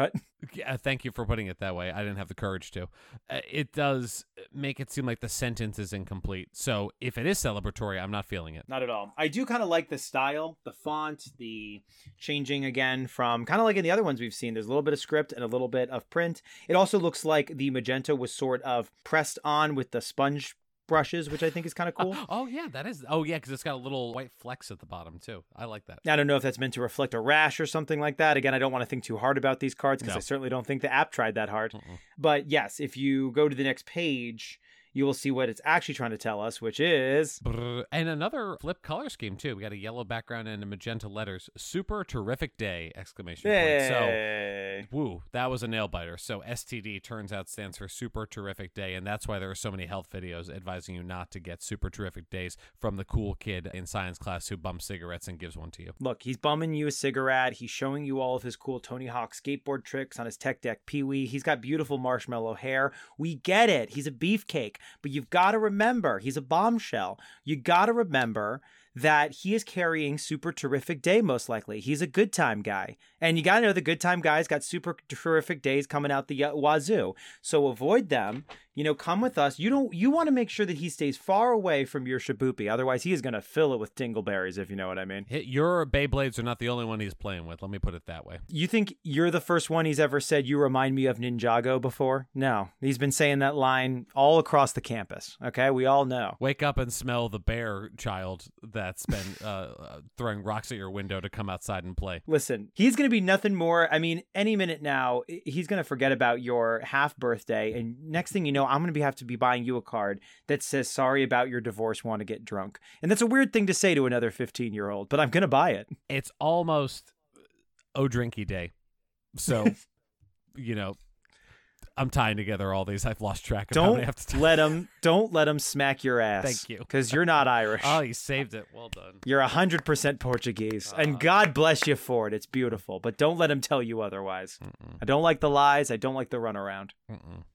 Yeah, thank you for putting it that way. I didn't have the courage to. Uh, it does make it seem like the sentence is incomplete. So if it is celebratory, I'm not feeling it. Not at all. I do kind of like the style, the font, the changing again from kind of like in the other ones we've seen. There's a little bit of script and a little bit of print. It also looks like the magenta was sort of pressed on with the sponge brushes, which I think is kind of cool. Uh, oh, yeah, that is. Oh, yeah, because it's got a little white flecks at the bottom, too. I like that. I don't know if that's meant to reflect a rash or something like that. Again, I don't want to think too hard about these cards because No. I certainly don't think the app tried that hard. Mm-mm. But yes, if you go to the next page, you will see what it's actually trying to tell us, which is... Brr. And another flip color scheme, too. We got a yellow background and a magenta letters. Super terrific day, exclamation point. So, Yay. woo, that was a nail biter. So S T D turns out stands for super terrific day, and that's why there are so many health videos advising you not to get super terrific days from the cool kid in science class who bumps cigarettes and gives one to you. Look, he's bumming you a cigarette. He's showing you all of his cool Tony Hawk skateboard tricks on his tech deck Pee-wee. He's got beautiful marshmallow hair. We get it. He's a beefcake. But you've got to remember, he's a bombshell. You got to remember that he is carrying super terrific day, most likely. He's a good time guy. And you got to know the good time guys got super terrific days coming out the wazoo. So avoid them. You know, come with us. You don't. You want to make sure that he stays far away from your Shibupi. Otherwise, he is going to fill it with dingleberries, if you know what I mean. Hit- Your Beyblades are not the only one he's playing with. Let me put it that way. You think you're the first one he's ever said, you remind me of Ninjago before? No. He's been saying that line all across the campus. Okay? We all know. Wake up and smell the bear child that's been uh, uh, throwing rocks at your window to come outside and play. Listen, he's going to be nothing more. I mean, any minute now, he's going to forget about your half birthday. And next thing you know, I'm going to be have to be buying you a card that says, sorry about your divorce, want to get drunk. And that's a weird thing to say to another fifteen year old, but I'm going to buy it. It's almost oh drinky day. So, you know, I'm tying together all these. I've lost track of how many I have to Don't let him, don't let him smack your ass. Thank you. Because you're not Irish. Oh, you saved it. Well done. You're one hundred percent Portuguese, Uh, and God bless you for it. It's beautiful, but don't let him tell you otherwise. Mm-mm. I don't like the lies. I don't like the runaround. Mm-mm.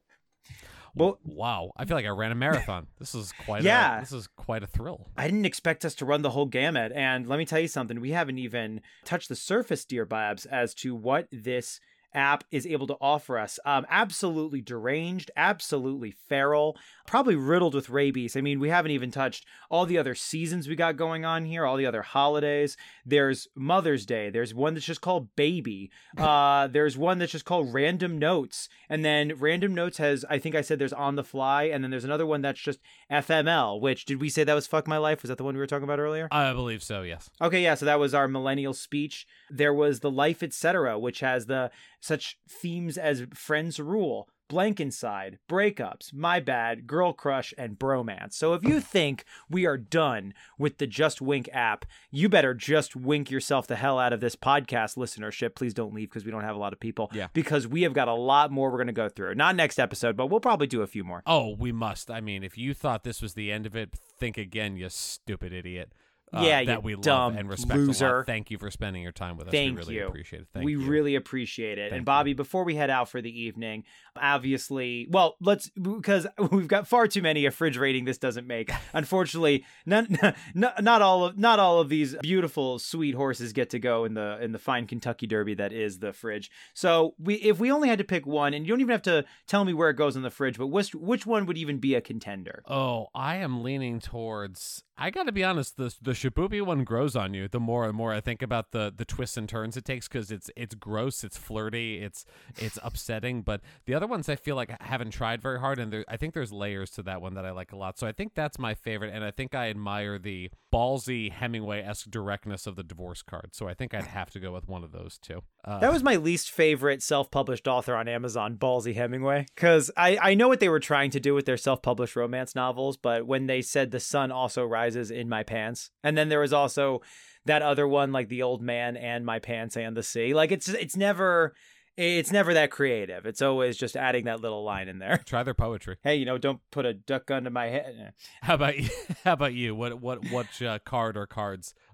Well, Wow, I feel like I ran a marathon. This is quite Yeah. a, this is quite a thrill. I didn't expect us to run the whole gamut, and let me tell you something. We haven't even touched the surface, dear Babs, as to what this app is able to offer us. Um, absolutely deranged, absolutely feral, probably riddled with rabies. I mean, we haven't even touched all the other seasons we got going on here, all the other holidays. There's Mother's Day. There's one that's just called Baby. Uh, there's one that's just called Random Notes. And then Random Notes has, I think I said there's On the Fly. And then there's another one that's just F M L, which, did we say that was Fuck My Life? Was that the one we were talking about earlier? I believe so, yes. Okay, yeah, so that was our millennial speech. There was the Life, et cetera, which has the such themes as Friends Rule, Blank Inside, Breakups, My Bad, Girl Crush, and Bromance. So if you think we are done with the Just Wink app, you better just wink yourself the hell out of this podcast listenership. Please don't leave because we don't have a lot of people. Yeah. Because we have got a lot more we're going to go through. Not next episode, but we'll probably do a few more. Oh, we must. I mean, if you thought this was the end of it, think again, you stupid idiot. Uh, Yeah, that you we dumb love and respect a loser. lot. Thank you for spending your time with us. Thank we really you. appreciate it. Thank we you. really appreciate it. Thank and you. Bobby, before we head out for the evening, obviously, well, let's, because we've got far too many a fridge rating this doesn't make. Unfortunately, not, not not all of not all of these beautiful, sweet horses get to go in the in the fine Kentucky Derby that is the fridge. So we, if we only had to pick one, and you don't even have to tell me where it goes in the fridge, but which which one would even be a contender? Oh, I am leaning towards. I got to be honest. The the Shibupi one grows on you. The more and more I think about the the twists and turns it takes, because it's it's gross, it's flirty, it's it's upsetting. But the other ones I feel like I haven't tried very hard, and there, I think there's layers to that one that I like a lot. So I think that's my favorite, and I think I admire the ballsy Hemingway-esque directness of the divorce card. So I think I'd have to go with one of those two. Uh, That was my least favorite self-published author on Amazon, Ballsy Hemingway, because I, I know what they were trying to do with their self-published romance novels, but when they said the sun also rises in my pants, and then there was also that other one, like the old man and my pants and the sea, like it's it's never it's never that creative. It's always just adding that little line in there. try their poetry. Hey, you know, don't put a duck gun to my head. How about you? How about you? What what what uh, card or cards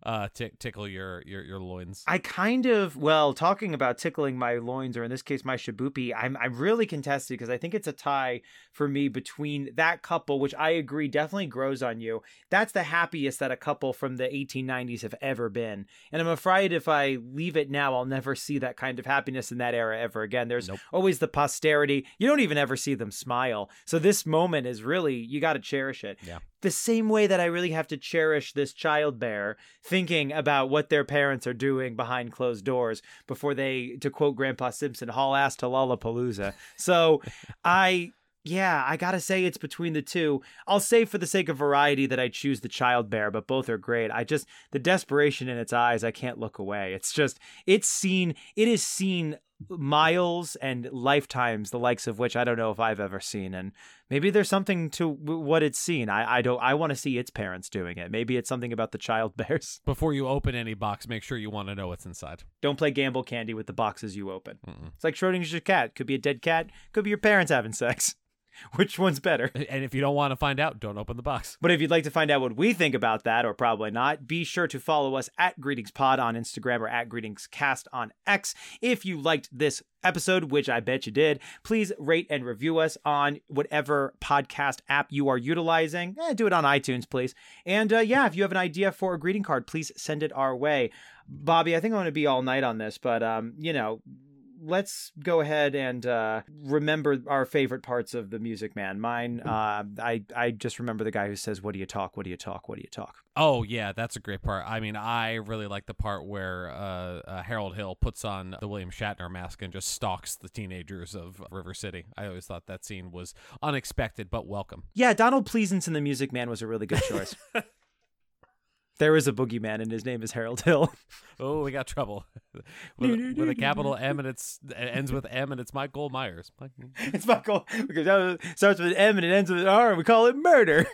uh, tick, tickle your, your, your loins? I kind of, well, talking about tickling my loins, or in this case, my shabupi, I'm, I'm really contested because I think it's a tie for me between that couple, which I agree definitely grows on you. That's the happiest that a couple from the eighteen nineties have ever been. And I'm afraid if I leave it now, I'll never see that kind of happiness in that era ever again. There's Nope. always the posterity. You don't even ever see them smile. So this moment is really, you got to cherish it. Yeah. The same way that I really have to cherish this child bear thinking about what their parents are doing behind closed doors before they, to quote Grandpa Simpson, haul ass to Lollapalooza. So I, yeah, I gotta say it's between the two. I'll say for the sake of variety that I choose the child bear, but both are great. I just, the desperation in its eyes, I can't look away. It's just, it's seen, it is seen miles and lifetimes, the likes of which I don't know if I've ever seen. And maybe there's something to what it's seen. I, I don't, I want to see its parents doing it. Maybe it's something about the child bears. Before you open any box, make sure you want to know what's inside. Don't play gamble candy with the boxes you open. Mm-mm. It's like Schrodinger's cat. Could be a dead cat. Could be your parents having sex. Which one's better? And if you don't want to find out, don't open the box. But if you'd like to find out what we think about that, or probably not, be sure to follow us at GreetingsPod on Instagram or at GreetingsCast on X. If you liked this episode, which I bet you did, please rate and review us on whatever podcast app you are utilizing. Eh, do it on iTunes, please. And uh, yeah, if you have an idea for a greeting card, please send it our way. Bobby, I think I'm going to be all night on this, but um, you know, let's go ahead and uh, remember our favorite parts of The Music Man. Mine, uh, I I just remember the guy who says, "What do you talk? What do you talk? What do you talk?" Oh, yeah, that's a great part. I mean, I really like the part where uh, uh, Harold Hill puts on the William Shatner mask and just stalks the teenagers of River City. I always thought that scene was unexpected but welcome. Yeah, Donald Pleasance in The Music Man was a really good choice. There is a boogeyman, and his name is Harold Hill. Oh, we got trouble. with, with a capital M, and it's, it ends with M, and it's Michael Myers. It's Michael, because that starts with an M and it ends with an R, and we call it murder.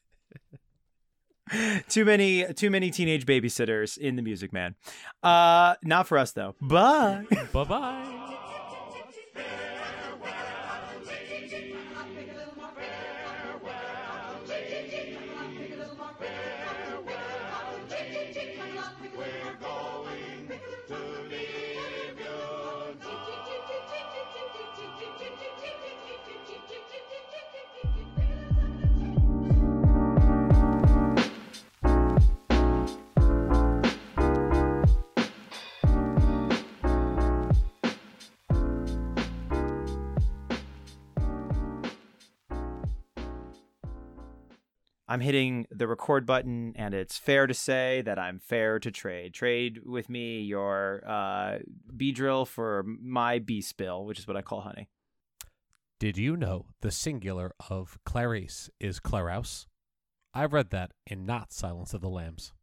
Too many, too many teenage babysitters in The Music Man. Uh, not for us, though. Bye. Bye-bye. I'm hitting the record button, and it's fair to say that I'm fair to trade. Trade with me your uh, Beedrill for my B-Spill, which is what I call honey. Did you know the singular of Clarice is Clarouse? I read that in not Silence of the Lambs.